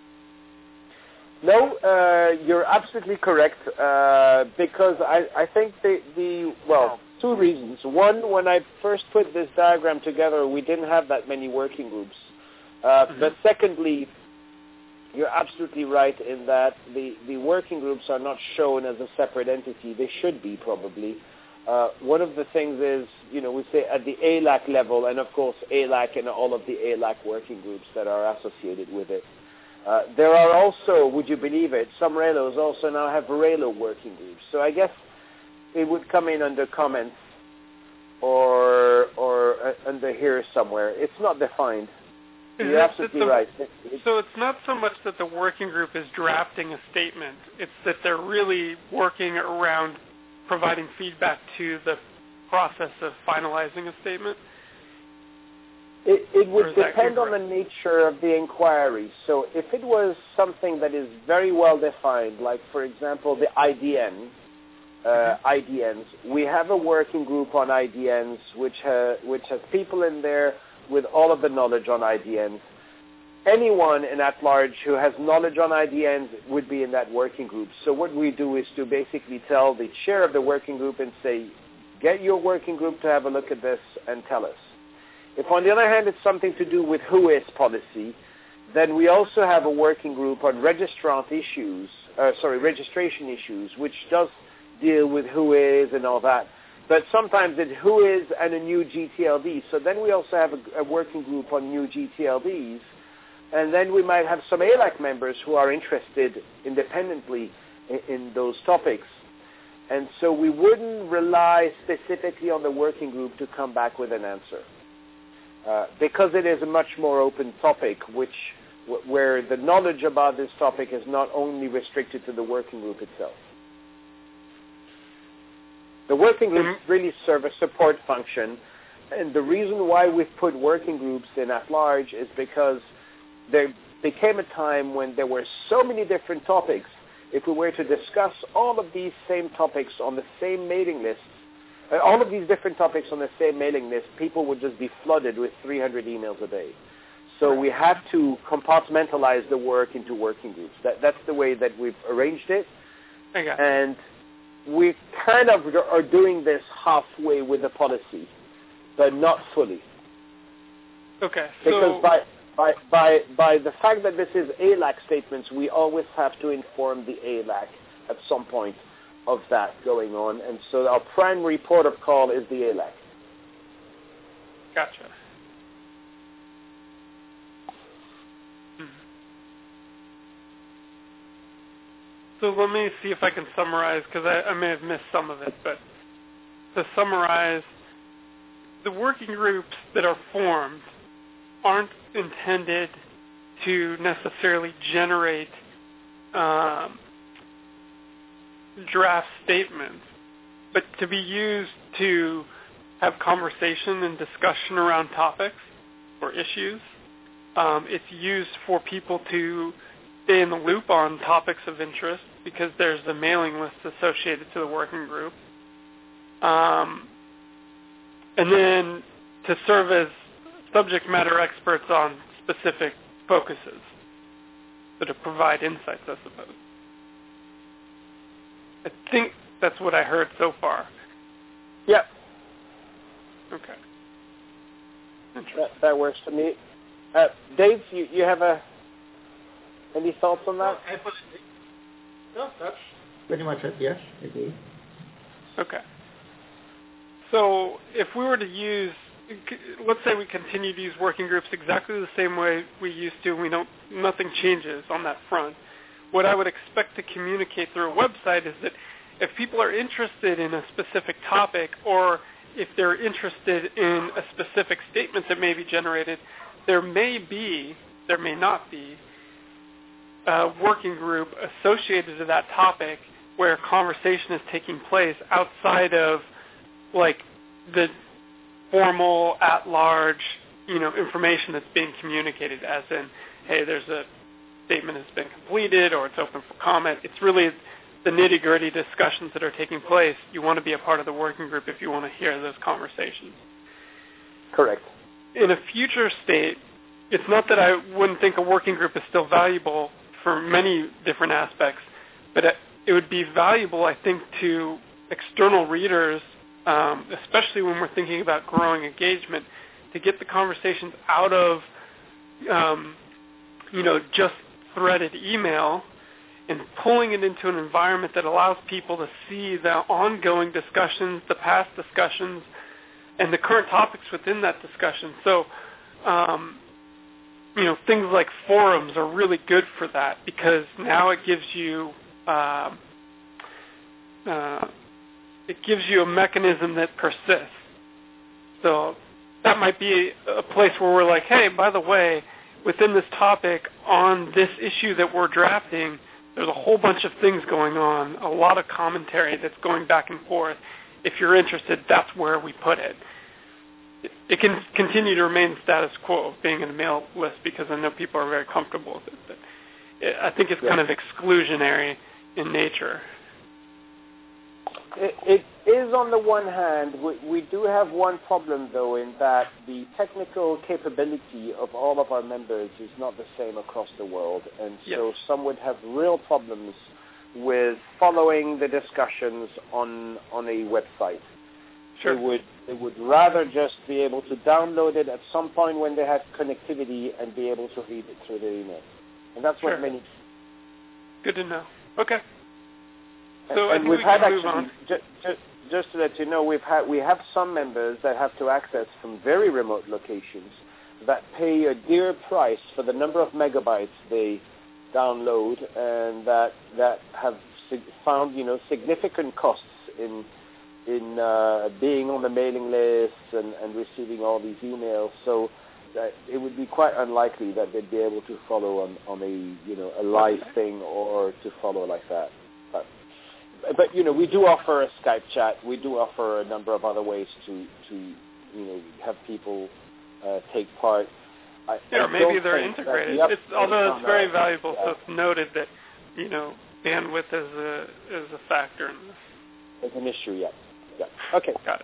No, uh, you're absolutely correct, uh, because I, I think the, the, well, two reasons. One, when I first put this diagram together, we didn't have that many working groups. Uh, mm-hmm. But secondly, you're absolutely right in that the, the working groups are not shown as a separate entity. They should be, probably. Uh, one of the things is, you know, we say at the A L A C level, and of course A L A C and all of the A L A C working groups that are associated with it. Uh, there are also, would you believe it, some R E L Os also now have R E L O working groups. So I guess it would come in under comments or or uh, under here somewhere. It's not defined. Is You're absolutely the, right. It, it, so it's not so much that the working group is drafting a statement. It's that they're really working around providing feedback to the process of finalizing a statement. It, it would depend on the nature of the inquiry. So if it was something that is very well defined, like, for example, the I D N, uh, mm-hmm. I D Ns, we have a working group on I D Ns which, ha- which has people in there with all of the knowledge on I D Ns. Anyone in at large who has knowledge on I D Ns would be in that working group. So what we do is to basically tell the chair of the working group and say, get your working group to have a look at this and tell us. If, on the other hand, it's something to do with who is policy, then we also have a working group on registrant issues, uh, sorry, registration issues, which does deal with who is and all that. But sometimes it's who is and a new G T L D. So then we also have a, a working group on new G T L Ds. And then we might have some A L A C members who are interested independently in, in those topics. And so we wouldn't rely specifically on the working group to come back with an answer. Uh, because it is a much more open topic, which w- where the knowledge about this topic is not only restricted to the working group itself. The working groups really serve a support function, and the reason why we've put working groups in at large is because there became a time when there were so many different topics. If we were to discuss all of these same topics on the same mailing list, Uh, all of these different topics on the same mailing list, people would just be flooded with three hundred emails a day. So we have to compartmentalize the work into working groups. That, that's the way that we've arranged it. Okay. And we kind of are doing this halfway with the policy, but not fully. Okay. Because so... by, by, by, by the fact that this is A L A C statements, we always have to inform the A L A C at some point of that going on, and so our primary port of call is the A L A C. Gotcha. Hmm. So let me see if I can summarize, because I, I may have missed some of it, but to summarize, the working groups that are formed aren't intended to necessarily generate um, draft statements, but to be used to have conversation and discussion around topics or issues. Um, it's used for people to stay in the loop on topics of interest because there's a mailing list associated to the working group. Um, and then to serve as subject matter experts on specific focuses, so to provide insights, I suppose. I think that's what I heard so far. Yep. Okay. That, that works for me. Uh, Dave, you, you have a any thoughts on that? No, that's pretty much it. Yes, agree. Okay. So if we were to use, let's say we continue to use working groups exactly the same way we used to, and we don't, nothing changes on that front. What I would expect to communicate through a website is that if people are interested in a specific topic, or if they're interested in a specific statement that may be generated, there may be, there may not be, a working group associated to that topic where conversation is taking place outside of, like, the formal, at-large, you know, information that's being communicated, as in, hey, there's a statement has been completed or it's open for comment. It's really the nitty-gritty discussions that are taking place. You want to be a part of the working group if you want to hear those conversations. Correct. In a future state, it's not that I wouldn't think a working group is still valuable for many different aspects, but it, it would be valuable, I think, to external readers, um, especially when we're thinking about growing engagement, to get the conversations out of, um, you know, just threaded email and pulling it into an environment that allows people to see the ongoing discussions, the past discussions, and the current topics within that discussion. So, um, you know, things like forums are really good for that because now it gives you uh, uh, it gives you a mechanism that persists. So that might be a place where we're like, hey, by the way, within this topic on this issue that we're drafting, there's a whole bunch of things going on, a lot of commentary that's going back and forth. If you're interested, that's where we put it. It can continue to remain status quo, being in a mail list, because I know people are very comfortable with it. But it I think it's yeah. kind of exclusionary in nature. It, it is, on the one hand, we, we do have one problem, though, in that the technical capability of all of our members is not the same across the world. And yes. so some would have real problems with following the discussions on on a website. Sure. They would, they would rather just be able to download it at some point when they have connectivity and be able to read it through their email. And that's what sure. many... Good to know. Okay. So and I we've we had can move actually, on. Just, just, just to let you know, we've had, we have some members that have to access from very remote locations that pay a dear price for the number of megabytes they download, and that, that have sig- found, you know, significant costs in in uh, being on the mailing lists and, and receiving all these emails. So that it would be quite unlikely that they'd be able to follow on, on a, you know, a live okay. thing or to follow like that. But, but, you know, we do offer a Skype chat. We do offer a number of other ways to, to you know, have people uh, take part. I, yeah, I or maybe don't they're think integrated. That, yep, it's, although it's very uh, valuable, yeah. so it's noted that, you know, bandwidth is a, is a factor in this. It's an issue, yeah. Yeah. Okay. Got it.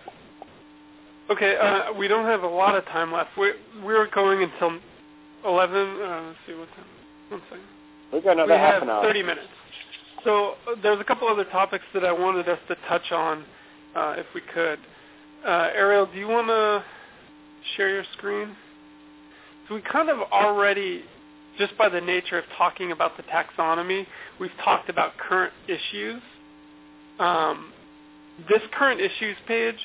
Okay, uh, we don't have a lot of time left. We we're going until eleven. Uh, let's see what time. One second. We've got another we half have an hour. thirty minutes. So uh, there's a couple other topics that I wanted us to touch on, uh, if we could. Uh, Ariel, do you want to share your screen? So we kind of already, just by the nature of talking about the taxonomy, we've talked about current issues. Um, This current issues page,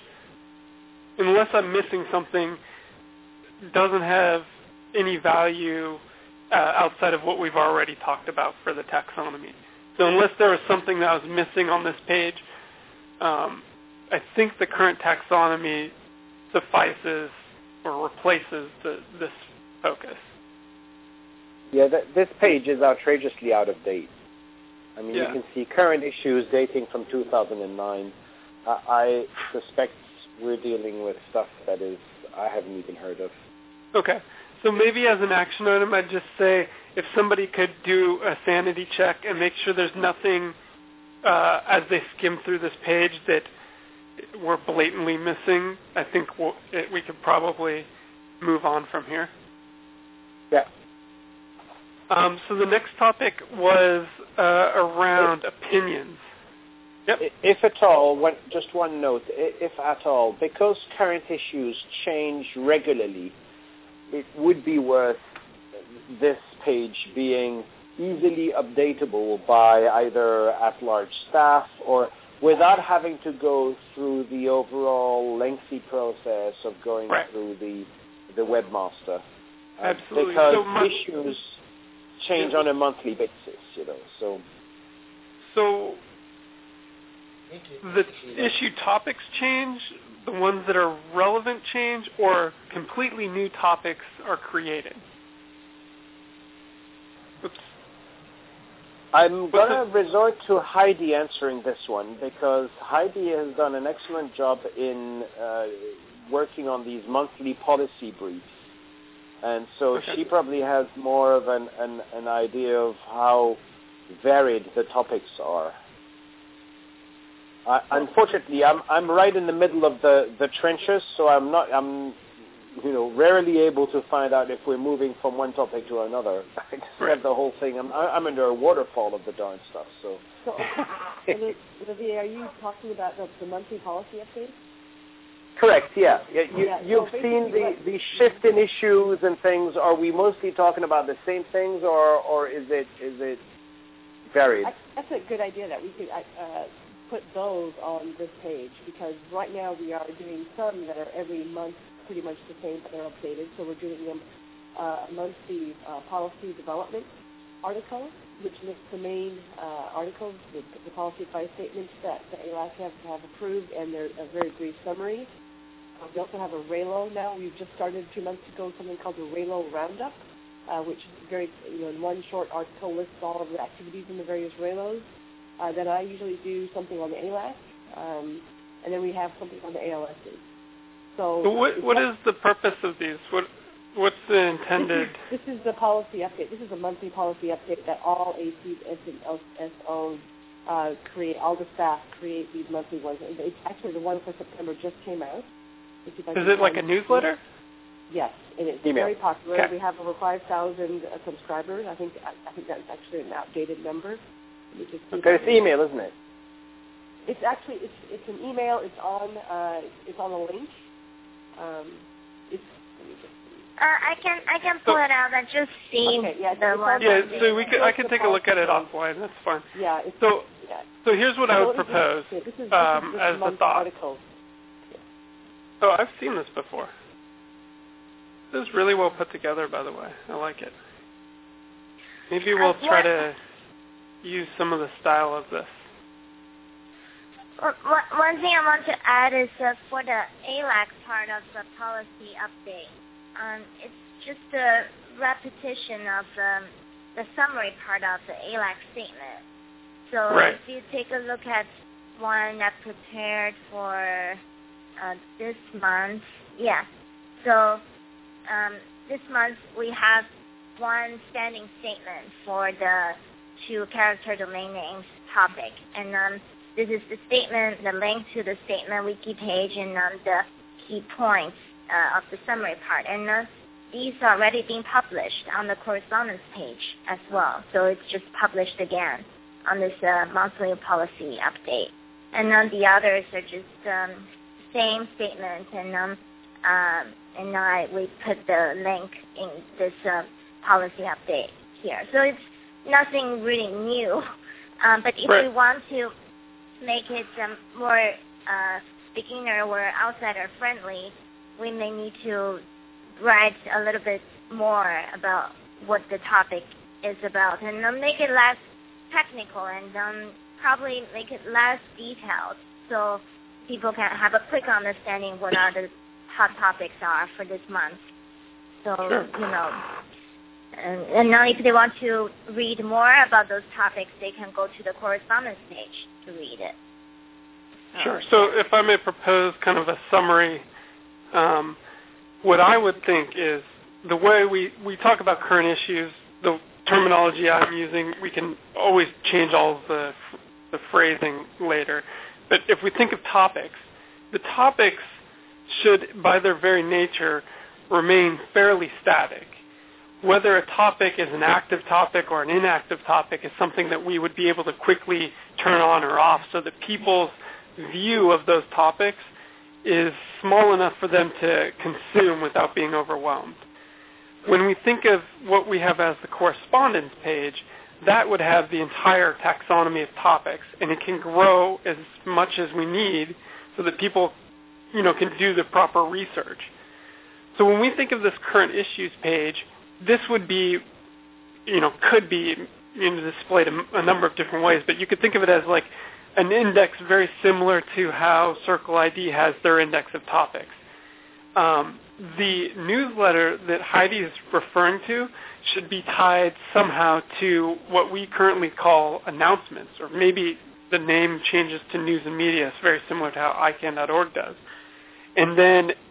unless I'm missing something, doesn't have any value uh, outside of what we've already talked about for the taxonomy. So unless there was something that was missing on this page, um, I think the current taxonomy suffices or replaces the, this focus. Yeah, th- this page is outrageously out of date. I mean, yeah. you can see current issues dating from two thousand nine. Uh, I suspect we're dealing with stuff that is I haven't even heard of. Okay. So maybe as an action item, I'd just say if somebody could do a sanity check and make sure there's nothing uh, as they skim through this page that we're blatantly missing, I think we'll, it, we could probably move on from here. Yeah. Um, so the next topic was uh, around opinions. Yep. If at all, one, just one note, if at all, because current issues change regularly, it would be worth this page being easily updatable by either at-large staff or without having to go through the overall lengthy process of going right. through the the webmaster. Uh, Absolutely. Because so my, issues change yeah. on a monthly basis, you know. So. So. The issue topics change, the ones that are relevant change, or completely new topics are created? Oops. I'm going to resort to Heidi answering this one because Heidi has done an excellent job in uh, working on these monthly policy briefs. And so okay. she probably has more of an, an, an idea of how varied the topics are. Uh, unfortunately, I'm I'm right in the middle of the, the trenches, so I'm not I'm you know rarely able to find out if we're moving from one topic to another. I just right. have the whole thing. I'm I'm under a waterfall of the darn stuff. So, so Olivier, are you talking about the, the monthly policy update? Correct. Yeah. You, yeah you've so seen the, the shift in issues and things. Are we mostly talking about the same things, or or is it is it varied? I, that's a good idea that we could uh, put those on this page, because right now we are doing some that are every month pretty much the same, but they're updated. So we're doing them uh, monthly uh, policy development article, which lists the main uh, articles, the, the policy advice statements that the A L A C have, have approved, and they're a very brief summary. Uh, we also have a RALO now. We've just started two months ago something called the RALO Roundup, uh, which is very, you know, in one short article lists all of the activities in the various RALOs. Uh, that I usually do something on the A L A C, um, and then we have something on the A L S C. So, so what what is the purpose of these? What what's the intended? This is, this is the policy update. This is a monthly policy update that all A Cs and S Os uh, create. All the staff create these monthly ones. It's actually the one for September just came out. Is it like a newsletter? Yes, and it's Email. very popular. Okay. We have over five thousand uh, subscribers. I think I, I think that's actually an outdated number. Okay, it's email, isn't it? It's actually it's it's an email. It's on uh, it's on a link. Um, it's. Let me just see. Uh, I can I can pull it out. I just seen okay, yeah, the one. Yeah, so we could, I can take a look at it offline. That's fine. Yeah. It's, so yeah. so here's what so I would this propose is, this is, um, this is as the thought. article. Oh, I've seen this before. This is really well put together, by the way. I like it. Maybe we'll Uh, try to use some of the style of this. Well, one thing I want to add is uh, for the A L A C part of the policy update, um, it's just a repetition of um, the summary part of the A L A C statement. So right. if you take a look at one I prepared for uh, this month, yeah. So um, this month we have one standing statement for the two character domain names topic, and um, this is the statement, the link to the statement wiki page, and um, the key points uh, of the summary part. And uh, these are already being published on the correspondence page as well. So it's just published again on this uh, monthly policy update. And then the others are just um, same statement, and um, um, and I we put the link in this uh, policy update here. So it's nothing really new. Um, but if right. we want to make it um, more uh, beginner or outsider friendly, we may need to write a little bit more about what the topic is about, and um, make it less technical, and um, probably make it less detailed, so people can have a quick understanding what are the hot topics are for this month. So sure. you know. And, and now if they want to read more about those topics, they can go to the correspondence page to read it. Sure. So if I may propose kind of a summary, um, what I would think is the way we, we talk about current issues, the terminology I'm using, we can always change all of the, the phrasing later. But if we think of topics, the topics should, by their very nature, remain fairly static. Whether a topic is an active topic or an inactive topic is something that we would be able to quickly turn on or off so that people's view of those topics is small enough for them to consume without being overwhelmed. When we think of what we have as the correspondence page, that would have the entire taxonomy of topics, and it can grow as much as we need so that people, you know, can do the proper research. So when we think of this current issues page, this would be, you know, could be you know, displayed a, a number of different ways, but you could think of it as like an index very similar to how Circle I D has their index of topics. Um, the newsletter that Heidi is referring to should be tied somehow to what we currently call announcements, or maybe the name changes to news and media. It's very similar to how I C A N dot org does. And then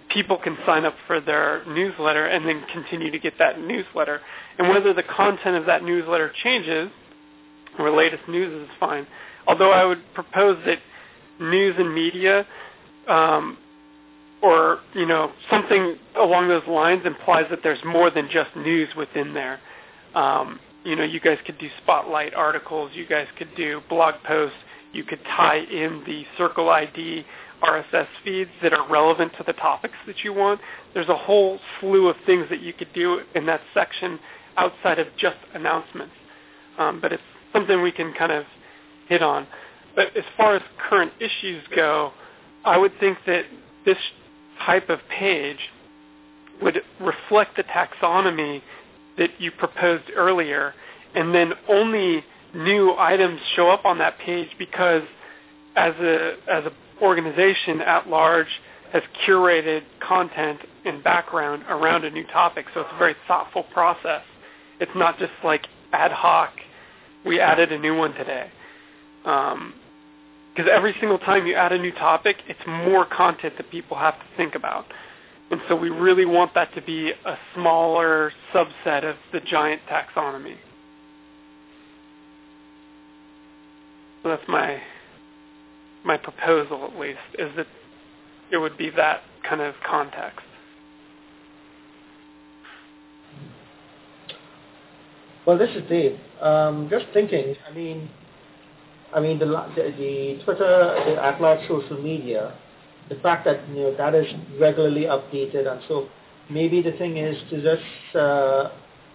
people can sign up for their newsletter and then continue to get that newsletter. And whether the content of that newsletter changes, or latest news is fine. Although I would propose that news and media, um, or you know, something along those lines implies that there's more than just news within there. Um, you know, you guys could do spotlight articles. You guys could do blog posts. You could tie in the Circle I D R S S feeds that are relevant to the topics that you want. There's a whole slew of things that you could do in that section outside of just announcements. Um, but it's something we can kind of hit on. But as far as current issues go, I would think that this type of page would reflect the taxonomy that you proposed earlier, and then only new items show up on that page because as a as a organization at large has curated content and background around a new topic. So it's a very thoughtful process. It's not just like ad hoc, we added a new one today. Um, because every single time you add a new topic, it's more content that people have to think about. And so we really want that to be a smaller subset of the giant taxonomy. So that's my my proposal, at least, is that it would be that kind of context. Well, this is Dave. Um, just thinking. I mean, I mean the the, the Twitter, the at large social media, the fact that you know that is regularly updated, and so maybe the thing is to just uh,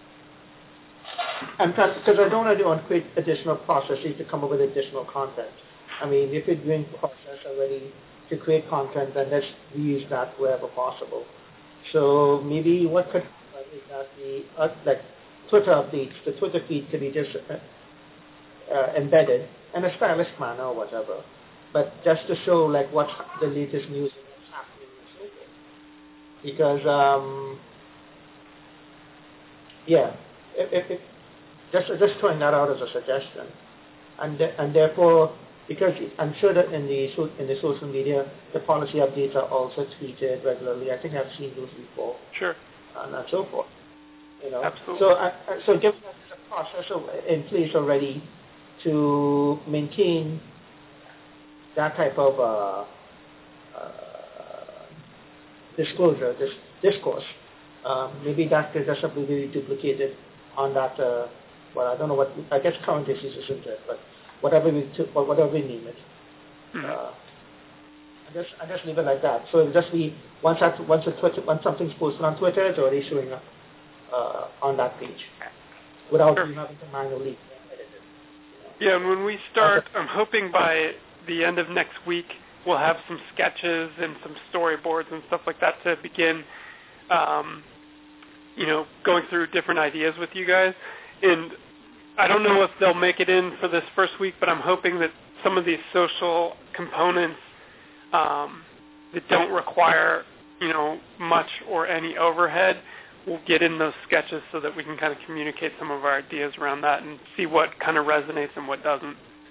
and because I don't want to create additional processes to come up with additional content. I mean, if you're doing process already to create content, then let's reuse that wherever possible. So maybe what could happen is that the uh, like Twitter updates, the Twitter feed could be just uh, uh, embedded in a stylish manner or whatever, but just to show like what's the latest news and what's happening and so forth. Because um, yeah, if, if, just just throwing that out as a suggestion, and th- and therefore. Because I'm sure that in the in the social media, the policy updates are also tweeted regularly. I think I've seen those before. Sure. And, and so forth. You know. Absolutely. So, uh, so given that there's a process in place already to maintain that type of uh, uh, disclosure, this discourse, um, maybe that could just simply be duplicated on that. Uh, well, I don't know what. I guess current issues isn't it, but. Whatever we t- whatever we name it, mm-hmm. uh, I just I just leave it like that. So it'll just be once that once a Twitter once something's posted on Twitter, it's already showing up uh, on that page without sure. you having to manually edit it. You know? Yeah, and when we start, I'm hoping by the end of next week we'll have some sketches and some storyboards and stuff like that to begin, um, you know, going through different ideas with you guys. And I don't know if they'll make it in for this first week, but I'm hoping that some of these social components um, that don't require, you know, much or any overhead will get in those sketches so that we can kind of communicate some of our ideas around that and see what kind of resonates and what doesn't.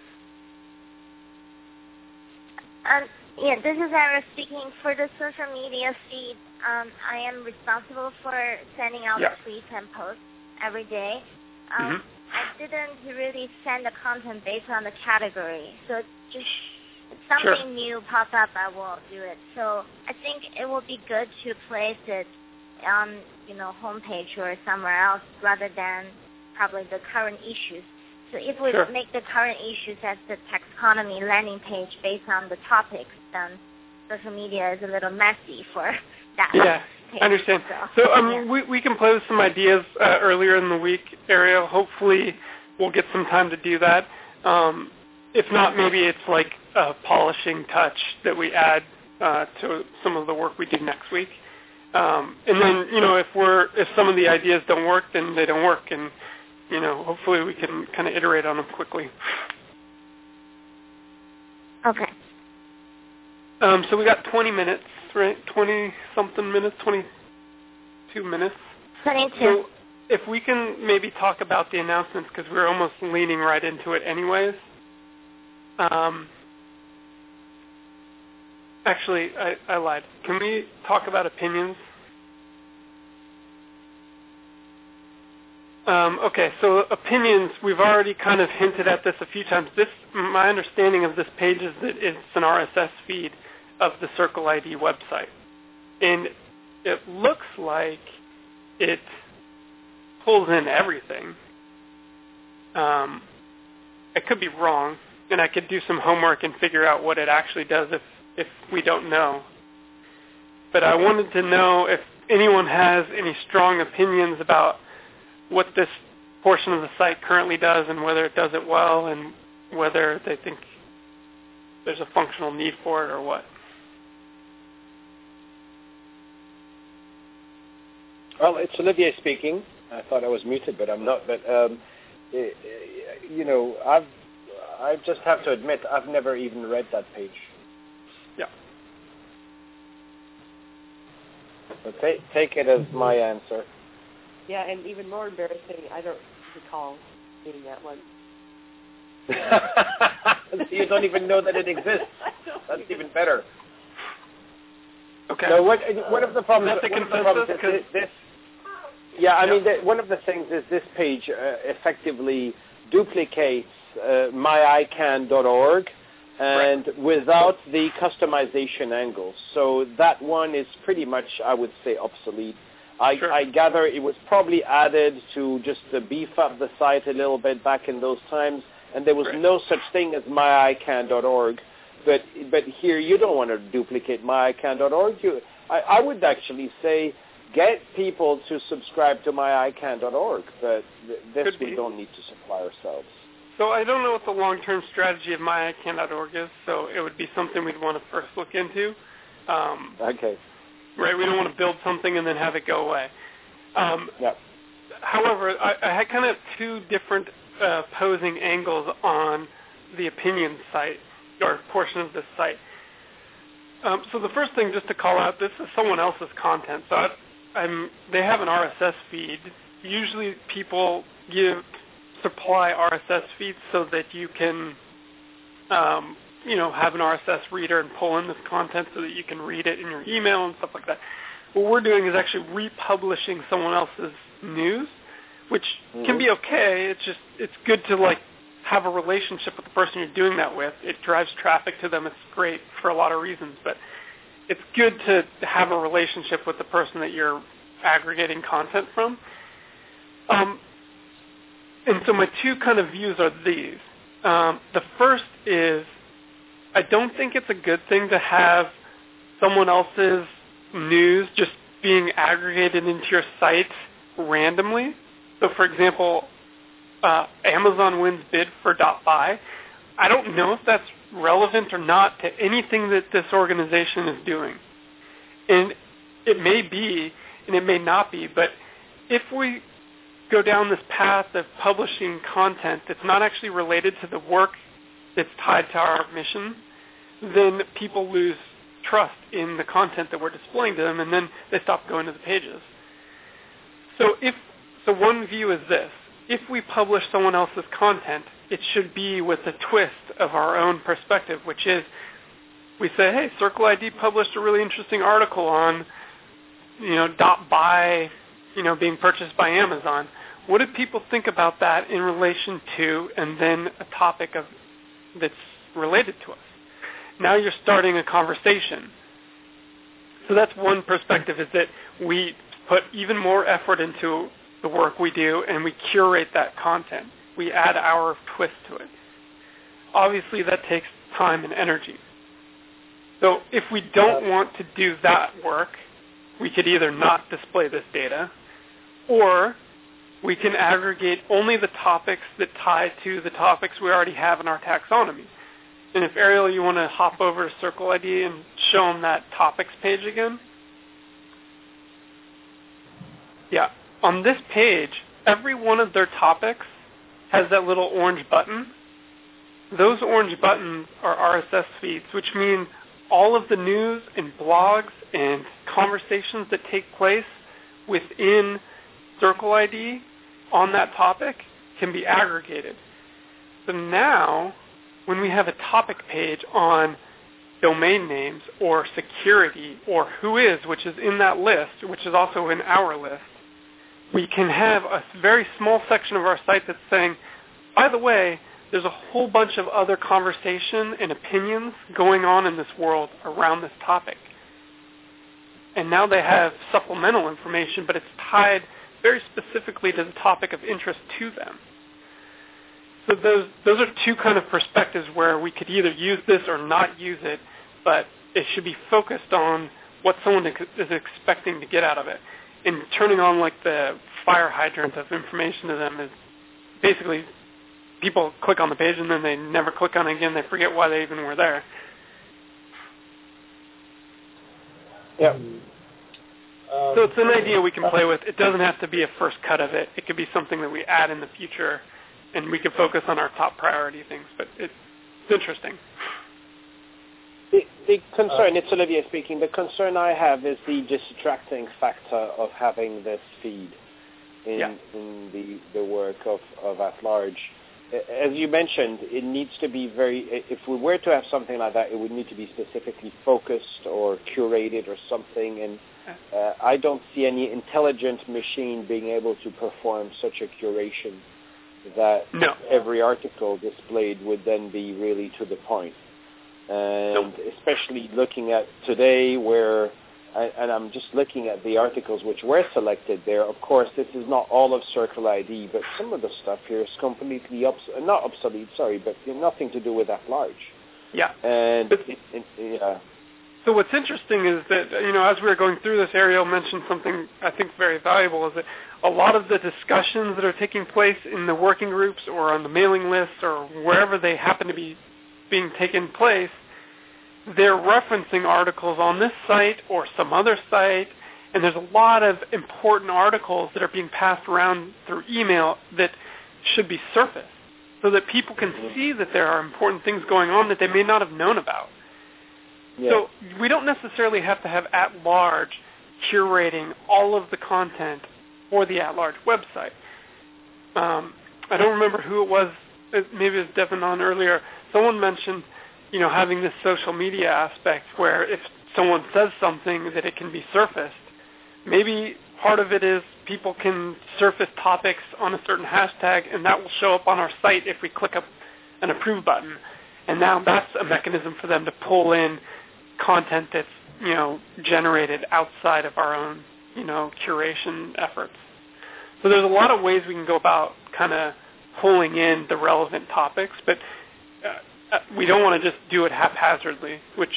Um, yeah, this is Sarah speaking. For the social media feed, um, I am responsible for sending out yeah. tweets and posts every day. Um, mm-hmm. I didn't really send the content based on the category. So just if something sure. new pops up, I will do it. So I think it will be good to place it on, you know, homepage or somewhere else rather than probably the current issues. So if we sure. make the current issues as the taxonomy landing page based on the topics, then social media is a little messy for that. Yeah. I understand. So um, yeah. we, we can pose some ideas uh, earlier in the week, Ariel. Hopefully we'll get some time to do that. Um, if not, maybe it's like a polishing touch that we add uh, to some of the work we do next week. Um, and then, you know, if we're if some of the ideas don't work, then they don't work. And, you know, hopefully we can kind of iterate on them quickly. Okay. Um, so we got twenty minutes. Right, twenty-something minutes, twenty-two minutes. twenty-two. So if we can maybe talk about the announcements, because we're almost leaning right into it anyways. Um, Actually, I, I lied. Can we talk about opinions? Um, okay, so opinions, we've already kind of hinted at this a few times. This, my understanding of this page is that it's an R S S feed of the Circle I D website. And it looks like it pulls in everything. Um, I could be wrong, and I could do some homework and figure out what it actually does if, if we don't know. But I wanted to know if anyone has any strong opinions about what this portion of the site currently does and whether it does it well and whether they think there's a functional need for it or what. Well, it's Olivier speaking. I thought I was muted, but I'm not. But um, you know, I've I just have to admit I've never even read that page. Yeah. So take take it as my answer. Yeah, and even more embarrassing, I don't recall seeing that one. So you don't even know that it exists. That's even better. Okay. So what, one of the problems, That's a one of the problems is this, this, yeah, I yeah. mean, the, one of the things is this page uh, effectively duplicates uh, my I C A N dot org and right. without the customization angle. So that one is pretty much, I would say, obsolete. I, sure. I gather it was probably added to just to beef up the site a little bit back in those times, and there was right. no such thing as my I C A N dot org. But but here you don't want to duplicate my I C A N dot org. You, I, I would actually say get people to subscribe to my I C A N dot org, but th- this Could we be. don't need to supply ourselves. So I don't know what the long-term strategy of my I C A N dot org is, so it would be something we'd want to first look into. Um, okay. Right, we don't want to build something and then have it go away. Um, yeah. However, I, I had kind of two different uh, posing angles on the opinion site, or portion of this site. Um, so the first thing, just to call out, this is someone else's content. So I, I'm, they have an R S S feed. Usually people give supply R S S feeds so that you can, um, you know, have an R S S reader and pull in this content so that you can read it in your email and stuff like that. What we're doing is actually republishing someone else's news, which mm-hmm. can be okay. It's just it's good to like have a relationship with the person you're doing that with. It drives traffic to them. It's great for a lot of reasons, but it's good to have a relationship with the person that you're aggregating content from. Um, and so my two kind of views are these. Um, the first is I don't think it's a good thing to have someone else's news just being aggregated into your site randomly. So, for example, uh, Amazon wins bid for .buy. I don't know if that's relevant or not to anything that this organization is doing. And it may be, and it may not be, but if we go down this path of publishing content that's not actually related to the work that's tied to our mission, then people lose trust in the content that we're displaying to them, and then they stop going to the pages. So if so one view is this. If we publish someone else's content, it should be with a twist of our own perspective, which is we say, hey, Circle I D published a really interesting article on, you know, .buy, you know, being purchased by Amazon. What did people think about that in relation to, and then a topic of that's related to us? Now you're starting a conversation. So that's one perspective, is that we put even more effort into the work we do, and we curate that content. We add our twist to it. Obviously, that takes time and energy. So if we don't want to do that work, we could either not display this data, or we can aggregate only the topics that tie to the topics we already have in our taxonomy. And if, Ariel, you want to hop over to Circle I D and show them that topics page again. Yeah. On this page, every one of their topics has that little orange button. Those orange buttons are R S S feeds, which mean all of the news and blogs and conversations that take place within Circle I D on that topic can be aggregated. So now, when we have a topic page on domain names or security or who is, which is in that list, which is also in our list, we can have a very small section of our site that's saying, by the way, there's a whole bunch of other conversation and opinions going on in this world around this topic. And now they have supplemental information, but it's tied very specifically to the topic of interest to them. So those those are two kind of perspectives where we could either use this or not use it, but it should be focused on what someone is expecting to get out of it. And turning on like the fire hydrant of information to them is basically people click on the page and then they never click on it again. They forget why they even were there. Yeah. Um, So it's an idea we can play with. It doesn't have to be a first cut of it. It could be something that we add in the future, and we can focus on our top priority things. But it's, it's interesting. The, the concern, it's Olivier speaking, the concern I have is the distracting factor of having this feed in, yeah. in the, the work of, of At Large. As you mentioned, it needs to be very, if we were to have something like that, it would need to be specifically focused or curated or something, and uh, I don't see any intelligent machine being able to perform such a curation that no. every article displayed would then be really to the point. And no. especially looking at today where, and I'm just looking at the articles which were selected there, of course this is not all of Circle I D, but some of the stuff here is completely, obs- not obsolete, sorry, but nothing to do with At Large. Yeah. And, but, it, it, yeah. So what's interesting is that, you know, as we were going through this, Ariel mentioned something I think very valuable, is that a lot of the discussions that are taking place in the working groups or on the mailing lists or wherever they happen to be being taken place, they're referencing articles on this site or some other site, and there's a lot of important articles that are being passed around through email that should be surfaced so that people can see that there are important things going on that they may not have known about. Yeah. So we don't necessarily have to have At Large curating all of the content for the At Large website. Um, I don't remember who it was. Maybe it was Devin on earlier. Someone mentioned, you know, having this social media aspect where if someone says something that it can be surfaced. Maybe part of it is people can surface topics on a certain hashtag, and that will show up on our site if we click up an approve button. And now that's a mechanism for them to pull in content that's, you know, generated outside of our own, you know, curation efforts. So there's a lot of ways we can go about kind of pulling in the relevant topics, but uh, we don't want to just do it haphazardly, which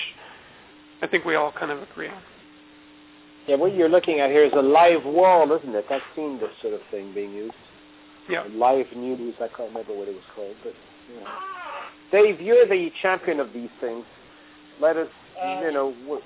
I think we all kind of agree on. Yeah, what you're looking at here is a live wall, isn't it? I've seen this sort of thing being used. Yeah. Live news, I can't remember what it was called, but, you know. Dave, you're the champion of these things. Let us, uh, you know. W-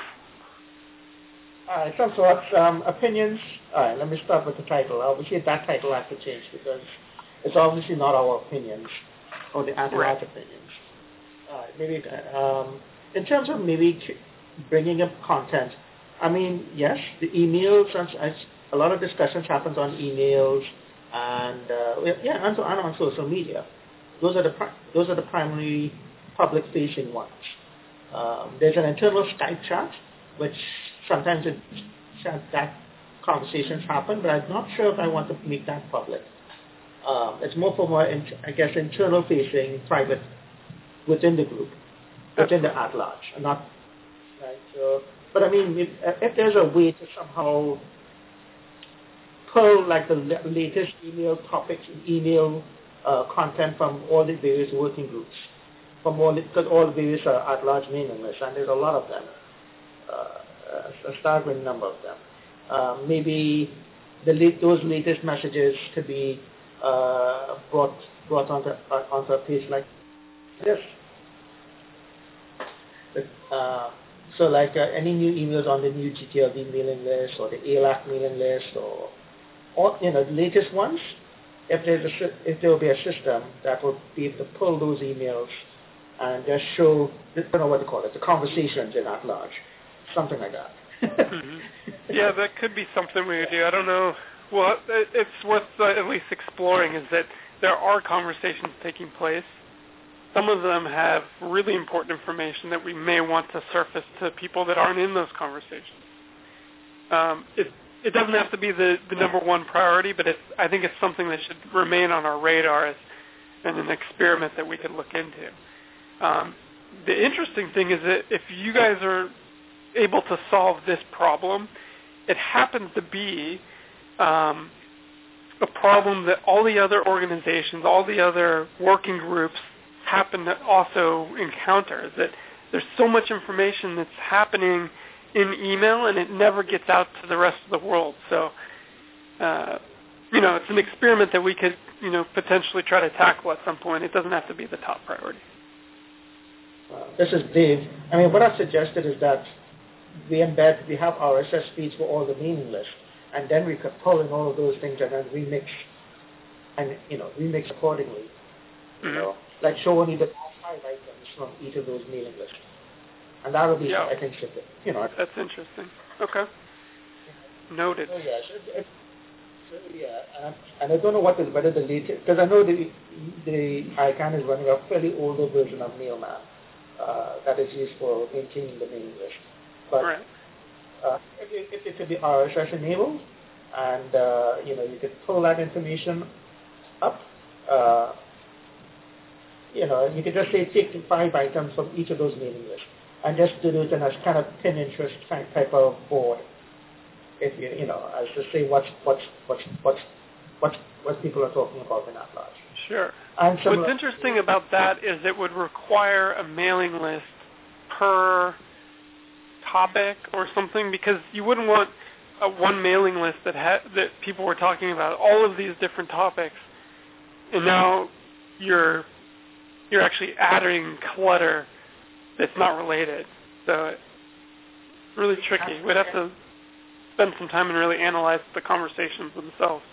all right, some thoughts, um, opinions. All right, let me start with the title. Obviously, that title has to change because it's obviously not our opinions or the At Large opinions. All right, maybe um, in terms of maybe bringing up content. I mean, yes, the emails and as a lot of discussions happens on emails and uh, yeah, and, so, and on social media. Those are the pri- those are the primary public-facing ones. Um, there's an internal Skype chat, which sometimes it, that conversations happen, but I'm not sure if I want to make that public. Um, it's more for more, in, I guess, internal-facing, private, within the group, within the At Large, not right. So, but I mean, if, if there's a way to somehow pull like the latest email topics and email Uh, content from all the various working groups, from all the, because all the various uh, At Large mailing lists, and there's a lot of them, uh, a staggering number of them. Uh, maybe the late, those latest messages to be uh, brought brought onto uh, onto a page like this. Uh, so, like uh, any new emails on the new G T L D mailing list or the A L A C mailing list, or, or you know, the latest ones. If there's a, if there will be a system that will be able to pull those emails and just show, I don't know what to call it, the conversations in At Large, something like that. mm-hmm. Yeah, that could be something we would do. I don't know. Well, it's worth uh, at least exploring is that there are conversations taking place some of them have really important information that we may want to surface to people that aren't in those conversations. Um, it, it doesn't have to be the, the number one priority, but it's, I think it's something that should remain on our radar as and an experiment that we could look into. Um, the interesting thing is that if you guys are able to solve this problem, it happens to be um, a problem that all the other organizations, all the other working groups happen to also encounter, is that there's so much information that's happening in email and it never gets out to the rest of the world. So, uh, you know, it's an experiment that we could, you know, potentially try to tackle at some point. It doesn't have to be the top priority. Uh, this is Dave. I mean, what I've suggested is that we embed, we have R S S feeds for all the mailing lists, and then we could pull in all of those things and then remix, and, you know, remix accordingly. Mm-hmm. You know, like show only the top five items from each of those mailing lists. And that would be, yeah. I think, should be, you know. That's interesting. Okay. Noted. So, yes, it, it, so, yeah, and, and I don't know what is better the latest, because I know the the ICANN is running a fairly older version of Mailman uh, that is used for maintaining the mailing list. But right. uh, it, it, it could be R S S enabled, and uh, you know, you could pull that information up. Uh, you know, you could just say take the five items from each of those mailing lists and just do it in a kind of Pinterest type of board. If you you know, as to say what's what's what's what's what's what people are talking about in that large. Sure. And what's interesting about that is it would require a mailing list per topic or something, because you wouldn't want a one mailing list that ha- that people were talking about all of these different topics, and now you're you're actually adding clutter that's not related. So it's really tricky. We'd have to spend some time and really analyze the conversations themselves.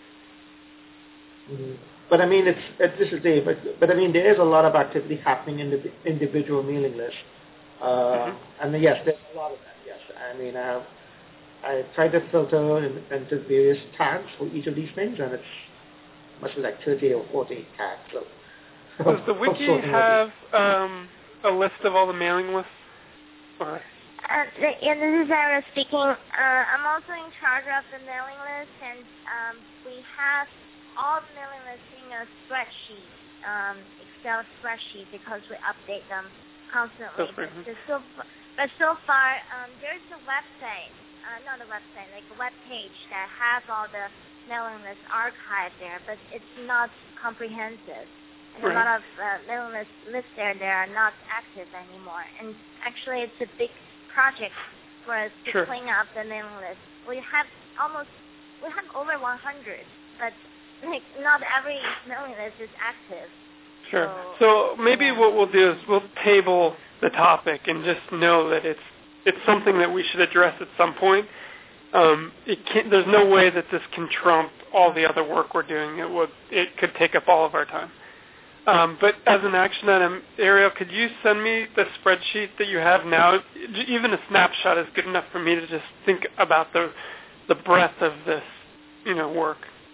Mm-hmm. But I mean, it's, it's this is Dave. But, but I mean, there is a lot of activity happening in the individual mailing list. Uh, mm-hmm. And yes, there's a lot of that. Yes, I mean, I, I tried to filter in, into various tags for each of these things, and it's must be like thirty or forty tags. So, does the wiki have um, a list of all the mailing lists? Or? Uh, yeah, this is Sarah speaking. Uh, I'm also in charge of the mailing list, and um, we have all the mailing lists in a spreadsheet, um, Excel spreadsheet, because we update them constantly. But so, but so far, um, there's a website, uh, not a website, like a web page that has all the mailing lists archived there, but it's not comprehensive. And right. a lot of uh, mailing lists lists there, they are not active anymore. And actually, it's a big project for us to sure. clean up the mailing list. We have almost, we have over one hundred, but like not every mailing list is active. Sure. So, so maybe yeah. what we'll do is we'll table the topic and just know that it's it's something that we should address at some point. Um, it can't, there's no way that this can trump all the other work we're doing. It would it could take up all of our time. Um, but as an action item, Ariel, could you send me the spreadsheet that you have now? Even a snapshot is good enough for me to just think about the the breadth of this, you know, work.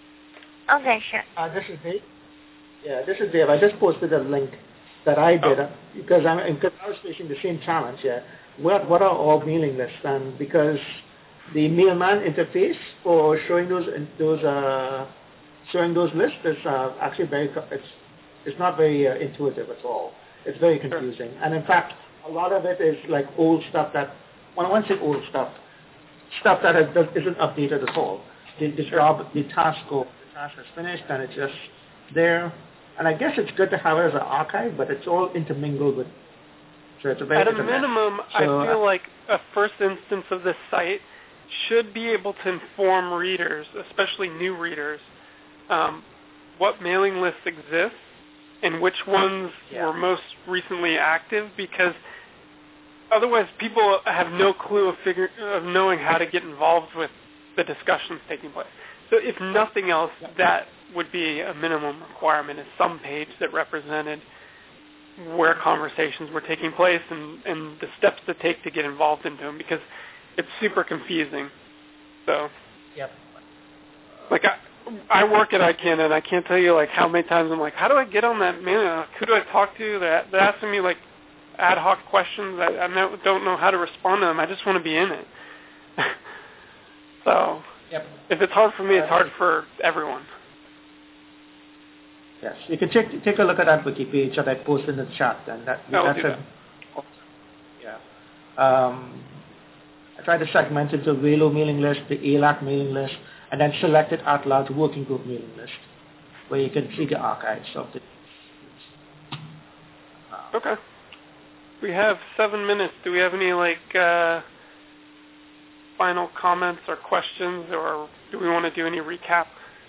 Okay, sure. Uh, this is Dave. Yeah, this is Dave. I just posted a link that I did oh. uh, because I'm because I was facing the same challenge. Yeah, what what are all mailing lists? And because the Mailman interface for showing those those uh, showing those lists is uh, actually very it's it's not very uh, intuitive at all. It's very confusing. Sure. And in fact, a lot of it is like old stuff that when I want to say old stuff, stuff that has, that isn't updated at all. The, the sure. job, the task go. Task is finished and it's just there, and I guess it's good to have it as an archive, but it's all intermingled with. So it's a very at a minimum, so, I feel uh, like a first instance of this site should be able to inform readers, especially new readers, um, what mailing lists exist and which ones yeah. were most recently active, because otherwise people have no clue of figure of knowing how to get involved with the discussions taking place. So if nothing else, that would be a minimum requirement, is some page that represented where conversations were taking place and, and the steps to take to get involved into them, because it's super confusing. So, yep. like, I, I work at I C A N, and I can't tell you like how many times I'm like, how do I get on that mailing? Like, who do I talk to? They're, they're asking me like ad hoc questions. I, I don't know how to respond to them. I just want to be in it. So yep. If it's hard for me, it's hard for everyone. Yes, you can take take a look at that wiki page that I posted in the chat, and that I will that's do a, that. yeah. Um, I tried to segment it to Velo mailing list, the A L A C mailing list, and then selected at-large working group mailing list, where you can see the archives of the. Uh, okay. We have seven minutes. Do we have any like uh, final comments or questions, or do we want to do any recap?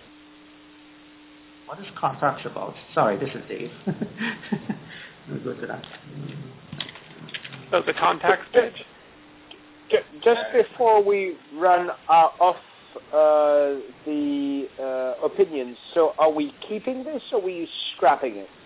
What is contacts about? Sorry, this is Dave. We'll go to that. Oh, the contacts page? Just before we run uh, off uh, the uh, opinions, so are we keeping this or are we scrapping it?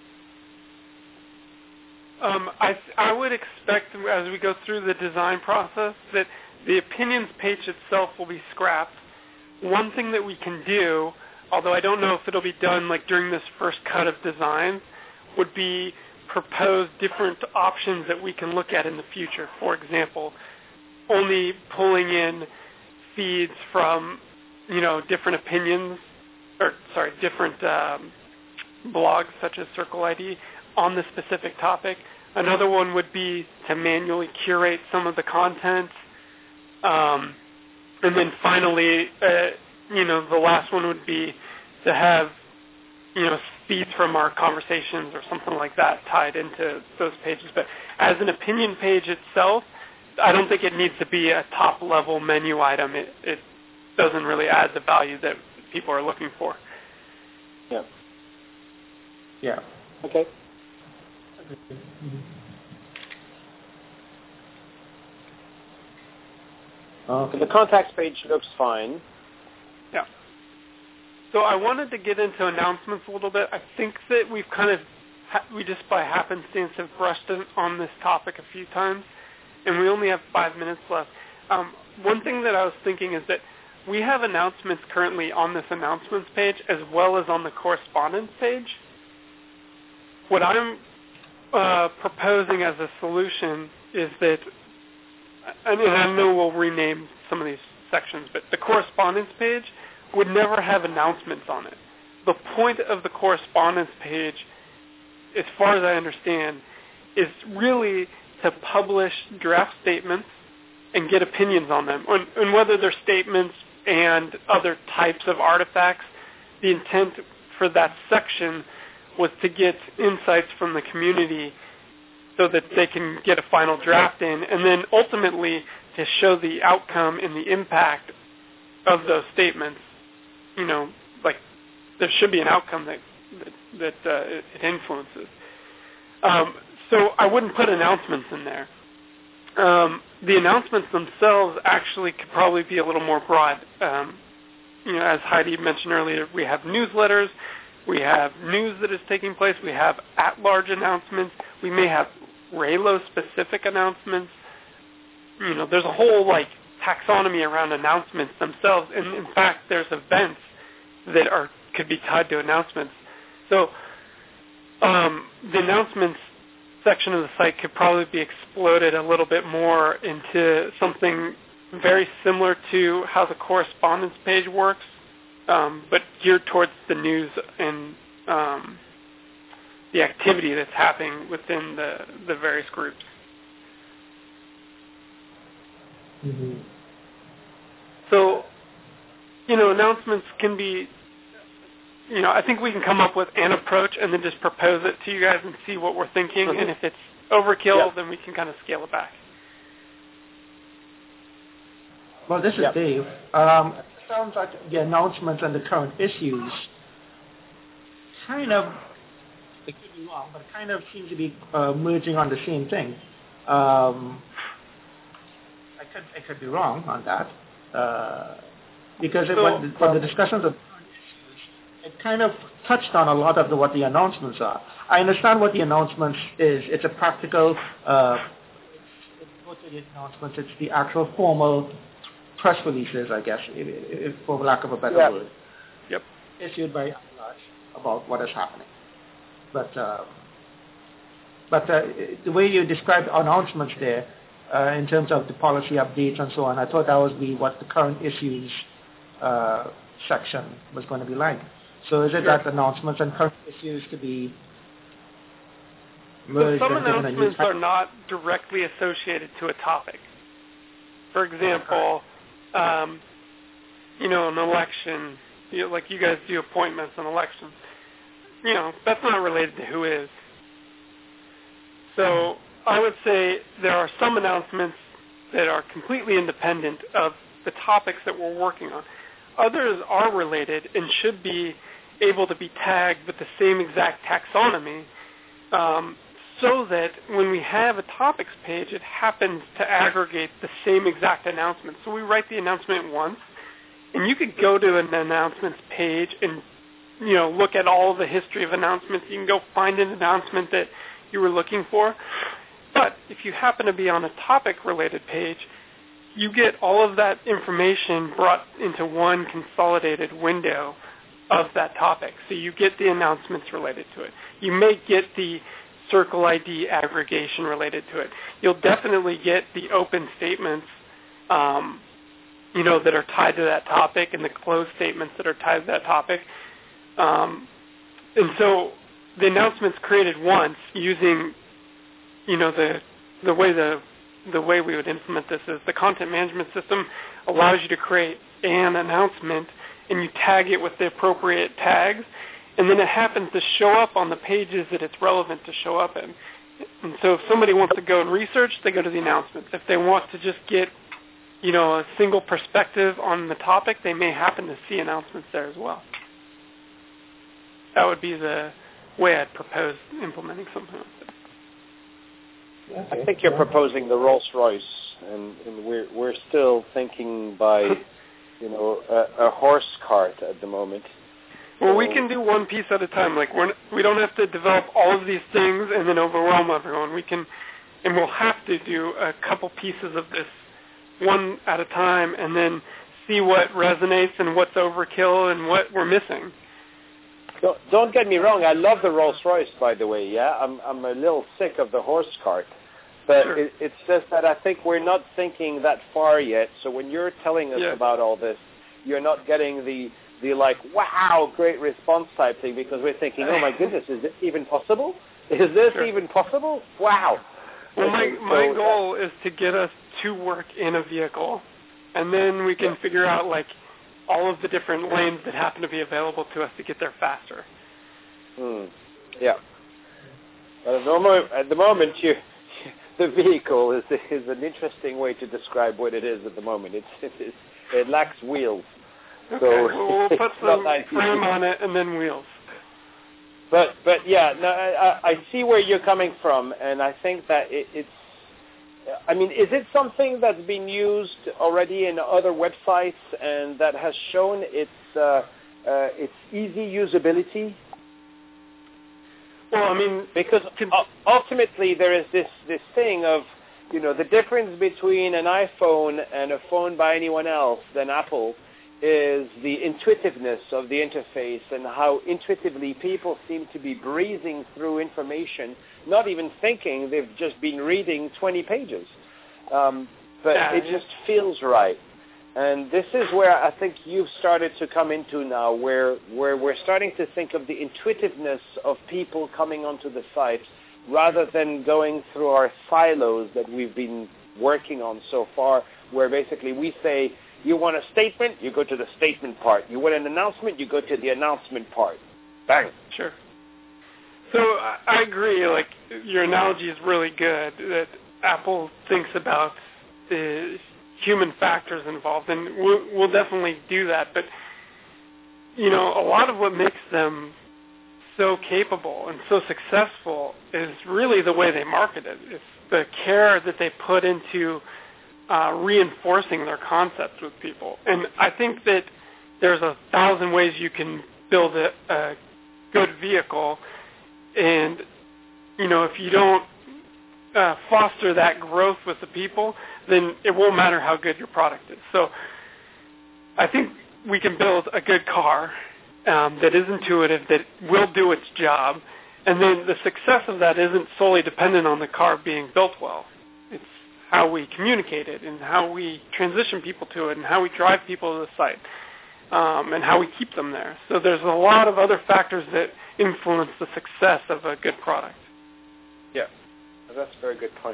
Um, I, I would expect as we go through the design process that the opinions page itself will be scrapped. One thing that we can do, although I don't know if it'll be done like during this first cut of design, would be propose different options that we can look at in the future. For example, only pulling in feeds from, you know, different opinions, or sorry, different um, blogs such as Circle I D on the specific topic. Another one would be to manually curate some of the content. Um, and then finally, uh, you know, the last one would be to have, you know, feeds from our conversations or something like that tied into those pages. But as an opinion page itself, I don't think it needs to be a top-level menu item. It, it doesn't really add the value that people are looking for. Yeah. Yeah. Okay. Okay. The contacts page looks fine. Yeah. So I wanted to get into announcements a little bit. I think that we've kind of, ha- we just by happenstance have brushed on this topic a few times, and we only have five minutes left. Um, one thing that I was thinking is that we have announcements currently on this announcements page as well as on the correspondence page. What I'm uh, proposing as a solution is that, I mean, I know we'll rename some of these sections, but the correspondence page would never have announcements on it. The point of the correspondence page, as far as I understand, is really to publish draft statements and get opinions on them. And, and whether they're statements and other types of artifacts, the intent for that section was to get insights from the community so that they can get a final draft in, and then ultimately to show the outcome and the impact of those statements. You know, like there should be an outcome that that, that uh, it, it influences. Um, so I wouldn't put announcements in there. Um, the announcements themselves actually could probably be a little more broad. Um, you know, as Heidi mentioned earlier, we have newsletters, we have news that is taking place, we have at-large announcements, we may have Raylo-specific announcements. You know, there's a whole like taxonomy around announcements themselves, and in fact, there's events that are could be tied to announcements. So um, the announcements section of the site could probably be exploded a little bit more into something very similar to how the correspondence page works, um, but geared towards the news and um, the activity that's happening within the, the various groups. Mm-hmm. So, you know, announcements can be, you know, I think we can come up with an approach and then just propose it to you guys and see what we're thinking. Mm-hmm. And if it's overkill, yep. then we can kind of scale it back. Well, this is yep. Dave. Um, it sounds like the announcements and the current issues kind of, it could be wrong, but kind of seem to be uh, merging on the same thing. Um, I could I could be wrong on that. Uh, because so, it, when, the, when the discussions of it kind of touched on a lot of the, what the announcements are. I understand what the announcements is. It's a practical, uh, it's, it's the announcements, it's the actual formal press releases, I guess, if, if, for lack of a better yeah. word. Yep. issued by Avalanche about what is happening. But uh, but uh, the way you described announcements there, uh, in terms of the policy updates and so on, I thought that would be what the current issues uh, section was going to be like. So is it Sure. that announcements and current issues to be So merged some and given a new announcements type? are not directly associated to a topic. For example, um, you know, an election, you know, like you guys do appointments on elections. You know, that's not related to who is. So I would say there are some announcements that are completely independent of the topics that we're working on. Others are related and should be able to be tagged with the same exact taxonomy, um, so that when we have a topics page, it happens to aggregate the same exact announcement. So we write the announcement once, and you could go to an announcements page and, you know, look at all the history of announcements. You can go find an announcement that you were looking for. But if you happen to be on a topic-related page, you get all of that information brought into one consolidated window of that topic. So you get the announcements related to it. You may get the Circle I D aggregation related to it. You'll definitely get the open statements, um, you know, that are tied to that topic, and the closed statements that are tied to that topic. Um, and so the announcements created once using, you know, the the way the the way we would implement this is the content management system allows you to create an announcement, and you tag it with the appropriate tags, and then it happens to show up on the pages that it's relevant to show up in. And so if somebody wants to go and research, they go to the announcements. If they want to just get, you know, a single perspective on the topic, they may happen to see announcements there as well. That would be the way I'd propose implementing something like this. I think you're proposing the Rolls-Royce, and, and we're we're still thinking by, you know, a, a horse cart at the moment. Well, we can do one piece at a time. Like we're, we don't have to develop all of these things and then overwhelm everyone. We can, and we'll have to do a couple pieces of this one at a time, and then see what resonates and what's overkill and what we're missing. Don't, don't get me wrong. I love the Rolls-Royce, by the way. Yeah, I'm I'm a little sick of the horse cart, but Sure. it, it's just that I think we're not thinking that far yet. So when you're telling us Yeah. about all this, you're not getting the the like, wow, great response type thing, because we're thinking, oh my goodness, is this even possible? Is this Sure. even possible? Wow. Well, my, Okay, my so, goal is to get us to work in a vehicle, and then we can figure out, like, all of the different lanes that happen to be available to us to get there faster. Hmm. Yeah. But at the moment, at the moment you, the vehicle is is an interesting way to describe what it is at the moment. It's, it, is, it lacks wheels. Okay, So well, we'll put it's not some ideal. frame on it and then wheels. But but yeah, no, I, I see where you're coming from, and I think that it, it's. I mean, is it something that's been used already in other websites and that has shown its uh, uh, its easy usability? Well, I mean, Because u- ultimately there is this this thing of, you know, the difference between an iPhone and a phone by anyone else than Apple is the intuitiveness of the interface and how intuitively people seem to be breezing through information, not even thinking they've just been reading twenty pages. Um, but Yeah, it yeah. just feels right. And this is where I think you've started to come into now, where, where we're starting to think of the intuitiveness of people coming onto the site rather than going through our silos that we've been working on so far, where basically we say, you want a statement, you go to the statement part. You want an announcement, you go to the announcement part. Bang. Sure. So I, I agree, like, your analogy is really good, that Apple thinks about the human factors involved, and we'll, we'll definitely do that. But, you know, a lot of what makes them so capable and so successful is really the way they market it. It's the care that they put into uh, reinforcing their concepts with people. And I think that there's a thousand ways you can build a, a good vehicle, and, you know, if you don't uh, foster that growth with the people, then it won't matter how good your product is. So I think we can build a good car, um, that is intuitive, that will do its job. And then the success of that isn't solely dependent on the car being built well. It's how we communicate it and how we transition people to it and how we drive people to the site um, and how we keep them there. So there's a lot of other factors that influence the success of a good product. Yeah, that's a very good point.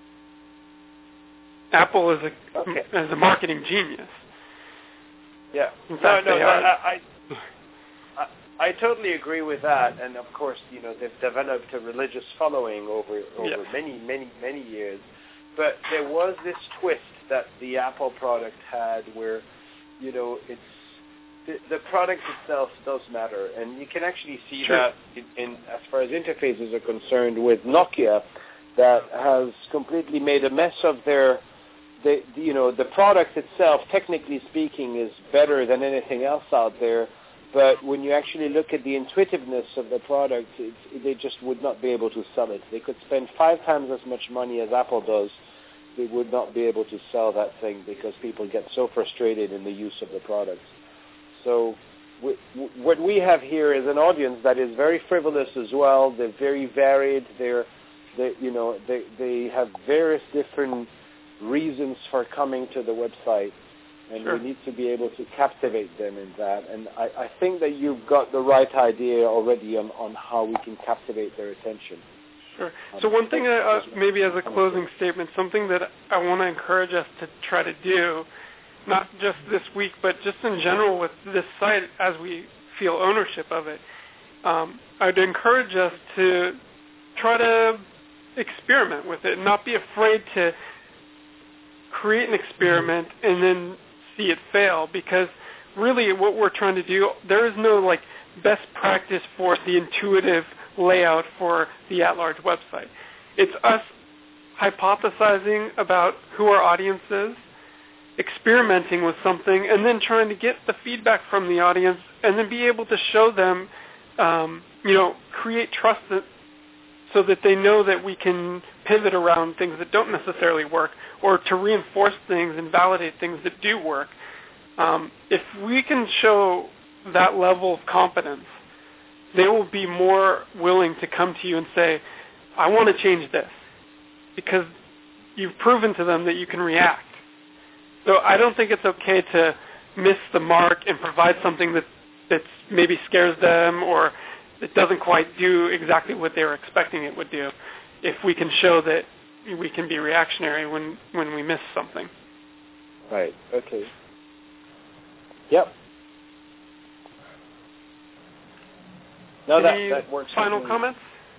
Apple is a okay. is a marketing genius. Yeah. In no, fact, no, they no are. I, I, I totally agree with that. And of course, you know, they've developed a religious following over over yeah. many, many, many years. But there was this twist that the Apple product had, where, you know, it's the, the product itself does matter, and you can actually see sure. that in, in as far as interfaces are concerned with Nokia, that has completely made a mess of their. The, you know, the product itself, technically speaking, is better than anything else out there. But when you actually look at the intuitiveness of the product, it, they just would not be able to sell it. They could spend five times as much money as Apple does. They would not be able to sell that thing because people get so frustrated in the use of the product. So we, what we have here is an audience that is very frivolous as well. They're very varied. They're, they, you know, they they have various different reasons for coming to the website, and sure. we need to be able to captivate them in that. And I, I think that you've got the right idea already on, on how we can captivate their attention. Sure. So one thing, uh, maybe as a closing statement, something that I want to encourage us to try to do, not just this week, but just in general with this site as we feel ownership of it, um, I'd encourage us to try to experiment with it, not be afraid to create an experiment and then see it fail, because really what we're trying to do, there is no like best practice for the intuitive layout for the at-large website. It's us hypothesizing about who our audience is, experimenting with something, and then trying to get the feedback from the audience and then be able to show them, um, you know, create trust that, so that they know that we can pivot around things that don't necessarily work, or to reinforce things and validate things that do work. Um, if we can show that level of competence, they will be more willing to come to you and say, I want to change this, because you've proven to them that you can react. So I don't think it's okay to miss the mark and provide something that that's maybe scares them or it doesn't quite do exactly what they were expecting it would do, if we can show that we can be reactionary when, when we miss something. Right, okay. Yep. No, Any that, that works. final comments?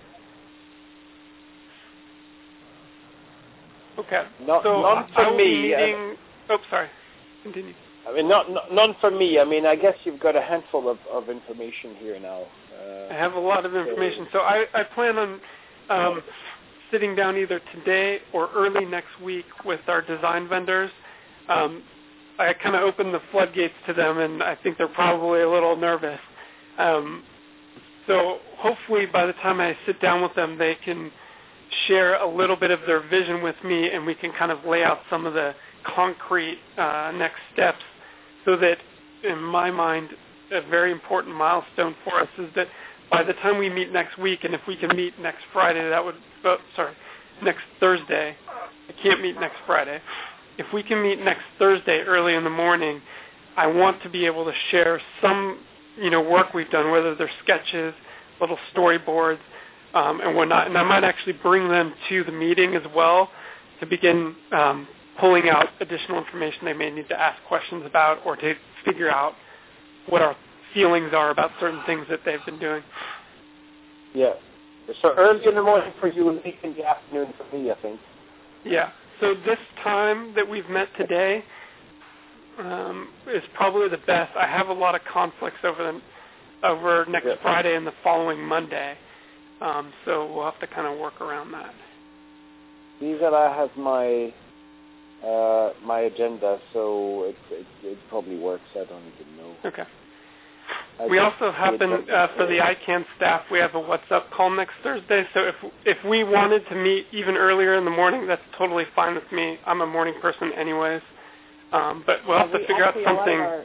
Okay. Not, so none for I will me. Be meeting, uh, oh, sorry. Continue. I mean, not, not none for me. I mean, I guess you've got a handful of, of information here now. Uh, I have a lot of information. So I, I plan on um, sitting down either today or early next week with our design vendors. Um, I kind of opened the floodgates to them, and I think they're probably a little nervous. Um, so hopefully by the time I sit down with them, they can share a little bit of their vision with me, and we can kind of lay out some of the concrete uh, next steps, so that, in my mind, a very important milestone for us is that by the time we meet next week, and if we can meet next Friday, that would, oh, sorry, next Thursday, I can't meet next Friday. If we can meet next Thursday early in the morning, I want to be able to share some, you know, work we've done, whether they're sketches, little storyboards, um, and whatnot. And I might actually bring them to the meeting as well to begin um, pulling out additional information they may need to ask questions about, or to figure out what our feelings are about certain things that they've been doing. Yeah. So early in the morning for you, late in the afternoon for me, I think. Yeah. So this time that we've met today um, is probably the best. I have a lot of conflicts over the, over next yeah. Friday and the following Monday, um, so we'll have to kind of work around that. These that I have my uh, my agenda, so it, it it probably works. I don't even know. Okay. I we also happen, uh, for the I CANN staff, we have a What's Up call next Thursday, so if if we wanted to meet even earlier in the morning, that's totally fine with me. I'm a morning person anyways, um, but we'll have yeah, to figure actually, out something. A lot, of our,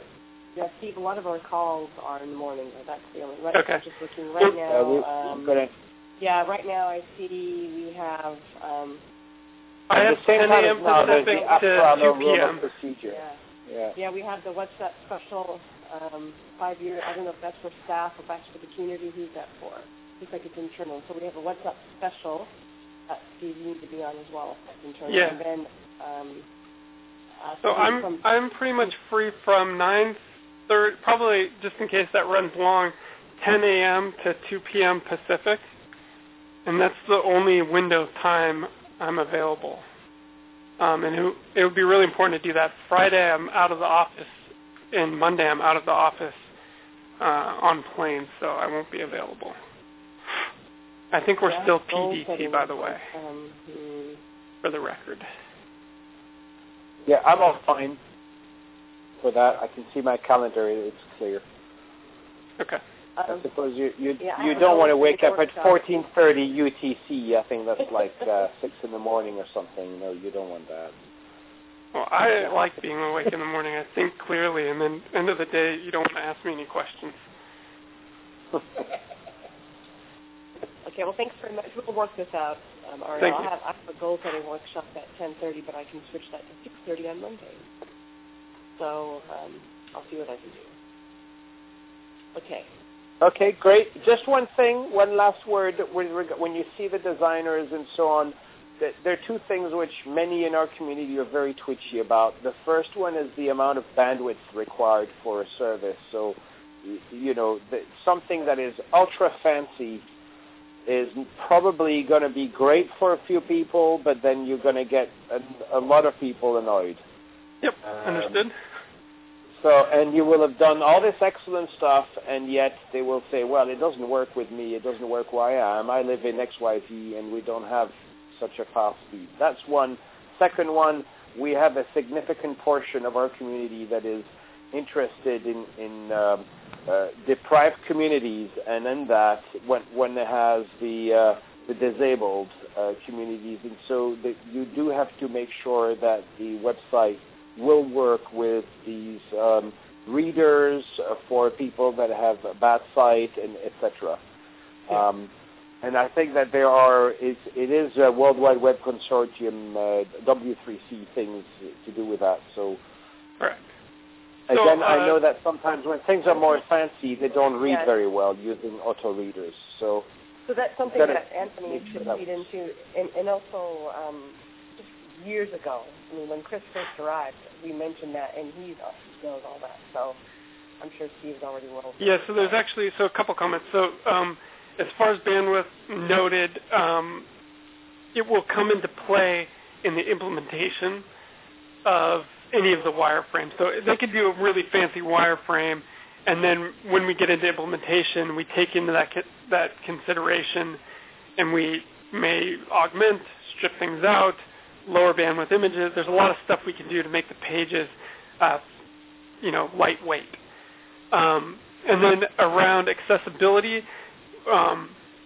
Yeah, Steve, a lot of our calls are in the morning. That's the only. Right, okay. I'm just looking right now. Uh, we, um, gonna, yeah, right now I see we have. Um, I have the same ten time a.m. as now, there's Pacific the to After two Rule p.m. of procedure. yeah. Yeah. Yeah, we have the WhatsApp special um, five year. I don't know if that's for staff or that's for the community. Who's that for? Looks like it's internal. So we have a WhatsApp special that Steve you need to be on as well. That's internal. Yeah. And then. Um, uh, So I'm from, I'm pretty much free from nine thirty, probably just in case that runs long, ten a.m. to two p.m. Pacific, and that's the only window of time I'm available. Um, and it, it would be really important to do that. Friday I'm out of the office, and Monday I'm out of the office uh, on plane, so I won't be available. I think we're yeah, still P D T, by the way, um, hmm. for the record. Yeah, I'm all fine for that. I can see my calendar. It's clear. Okay. I Um, suppose you you, yeah, I you have don't a want to note wake for up the at workshop. fourteen thirty U T C. I think that's like uh, six in the morning or something. No, you don't want that. Well, I like being awake in the morning. I think clearly, and then end of the day, you don't want to ask me any questions. Okay, well, thanks very much. We'll work this out. Um, Ariel. Thank I'll you. have, I have a goal-setting workshop at ten thirty, but I can switch that to six thirty on Monday. So um, I'll see what I can do. Okay. Okay, great. Just one thing, one last word. When when you see the designers and so on, there are two things which many in our community are very twitchy about. The first one is the amount of bandwidth required for a service. So, you know, the, something that is ultra fancy is probably going to be great for a few people, but then you're going to get a, a lot of people annoyed. Yep, Um, understood. So, and you will have done all this excellent stuff, and yet they will say, well, it doesn't work with me, it doesn't work where I am, I live in X Y Z, and we don't have such a fast speed. That's one. Second one, we have a significant portion of our community that is interested in, in um, uh, deprived communities, and in that, when, when it has the, uh, the disabled uh, communities, and so that you do have to make sure that the website will work with these um, readers uh, for people that have a bad sight, and et cetera. Yeah. Um, and I think that there are, it, it is a World Wide Web Consortium, uh, W three C things to do with that. So, Correct. again, So, uh, I know that sometimes when things are more fancy, they don't read Yeah. very well using auto readers. So, So that's something Gotta that Anthony make sure should that feed into, and, and also um, just years ago, I mean, when Chris first arrived, we mentioned that, and he knows all that. So I'm sure Steve's already well. Yeah, so there's actually, so a couple comments. So um, as far as bandwidth noted, um, it will come into play in the implementation of any of the wireframes. So they could do a really fancy wireframe, and then when we get into implementation, we take into that that consideration, and we may augment, strip things out, lower bandwidth images. There's a lot of stuff we can do to make the pages, uh, you know, lightweight. Um, and then around accessibility, um,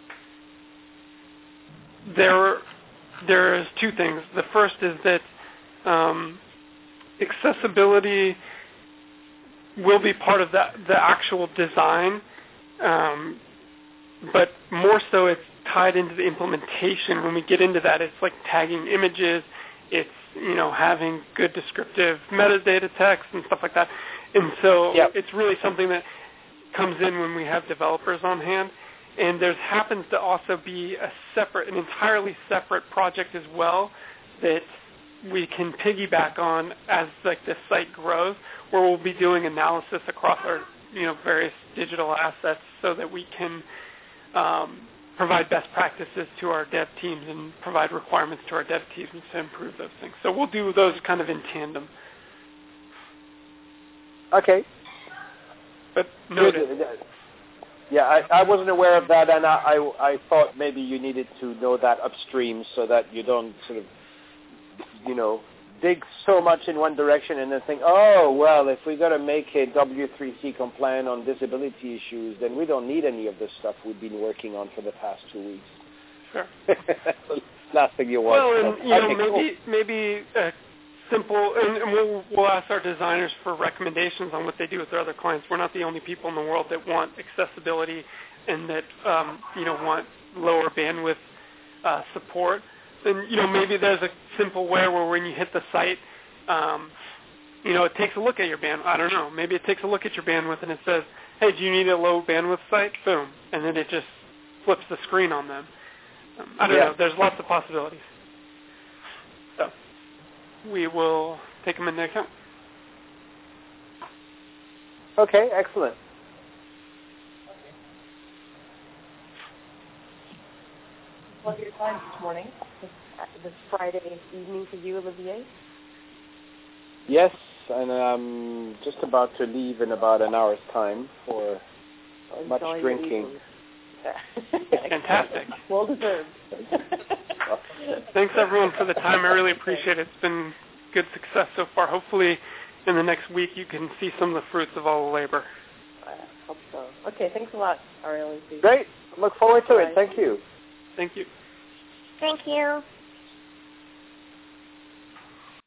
there there's two things. The first is that um, accessibility will be part of the, the actual design, um, but more so it's tied into the implementation. When we get into that, it's like tagging images, it's, you know, having good descriptive metadata text and stuff like that. And so yep. It's really something that comes in when we have developers on hand. And there happens to also be a separate, an entirely separate project as well that we can piggyback on as like this site grows, where we'll be doing analysis across our, you know, various digital assets so that we can um, provide best practices to our dev teams and provide requirements to our dev teams to improve those things. So we'll do those kind of in tandem. Okay. But noted. Yeah, I, I wasn't aware of that, and I, I I thought maybe you needed to know that upstream so that you don't sort of, you know, dig so much in one direction and then think, oh, well, if we got to make it W three C compliant on disability issues, then we don't need any of this stuff we've been working on for the past two weeks. Sure. Last thing you want. Well, and, you know, okay, maybe, cool. maybe uh, simple, and, and we'll, we'll ask our designers for recommendations on what they do with their other clients. We're not the only people in the world that want accessibility and that um, you know want lower bandwidth uh, support. Then you know maybe there's a simple way where when you hit the site, um, you know it takes a look at your band. I don't know. Maybe it takes a look at your bandwidth and it says, "Hey, do you need a low bandwidth site?" Boom, and then it just flips the screen on them. Um, I don't yeah. know. There's lots of possibilities. So we will take them into account. Okay, excellent. Plug your time this morning, this, this Friday evening for you, Olivier. Yes, and I'm just about to leave in about an hour's time for Enjoy much your drinking. Fantastic. Well deserved. Thanks, everyone, for the time. I really appreciate it. It's been good success so far. Hopefully, in the next week, you can see some of the fruits of all the labor. I hope so. Okay, thanks a lot, Ariel. Great. Look forward to Bye. it. Thank you. Thank you. Thank you.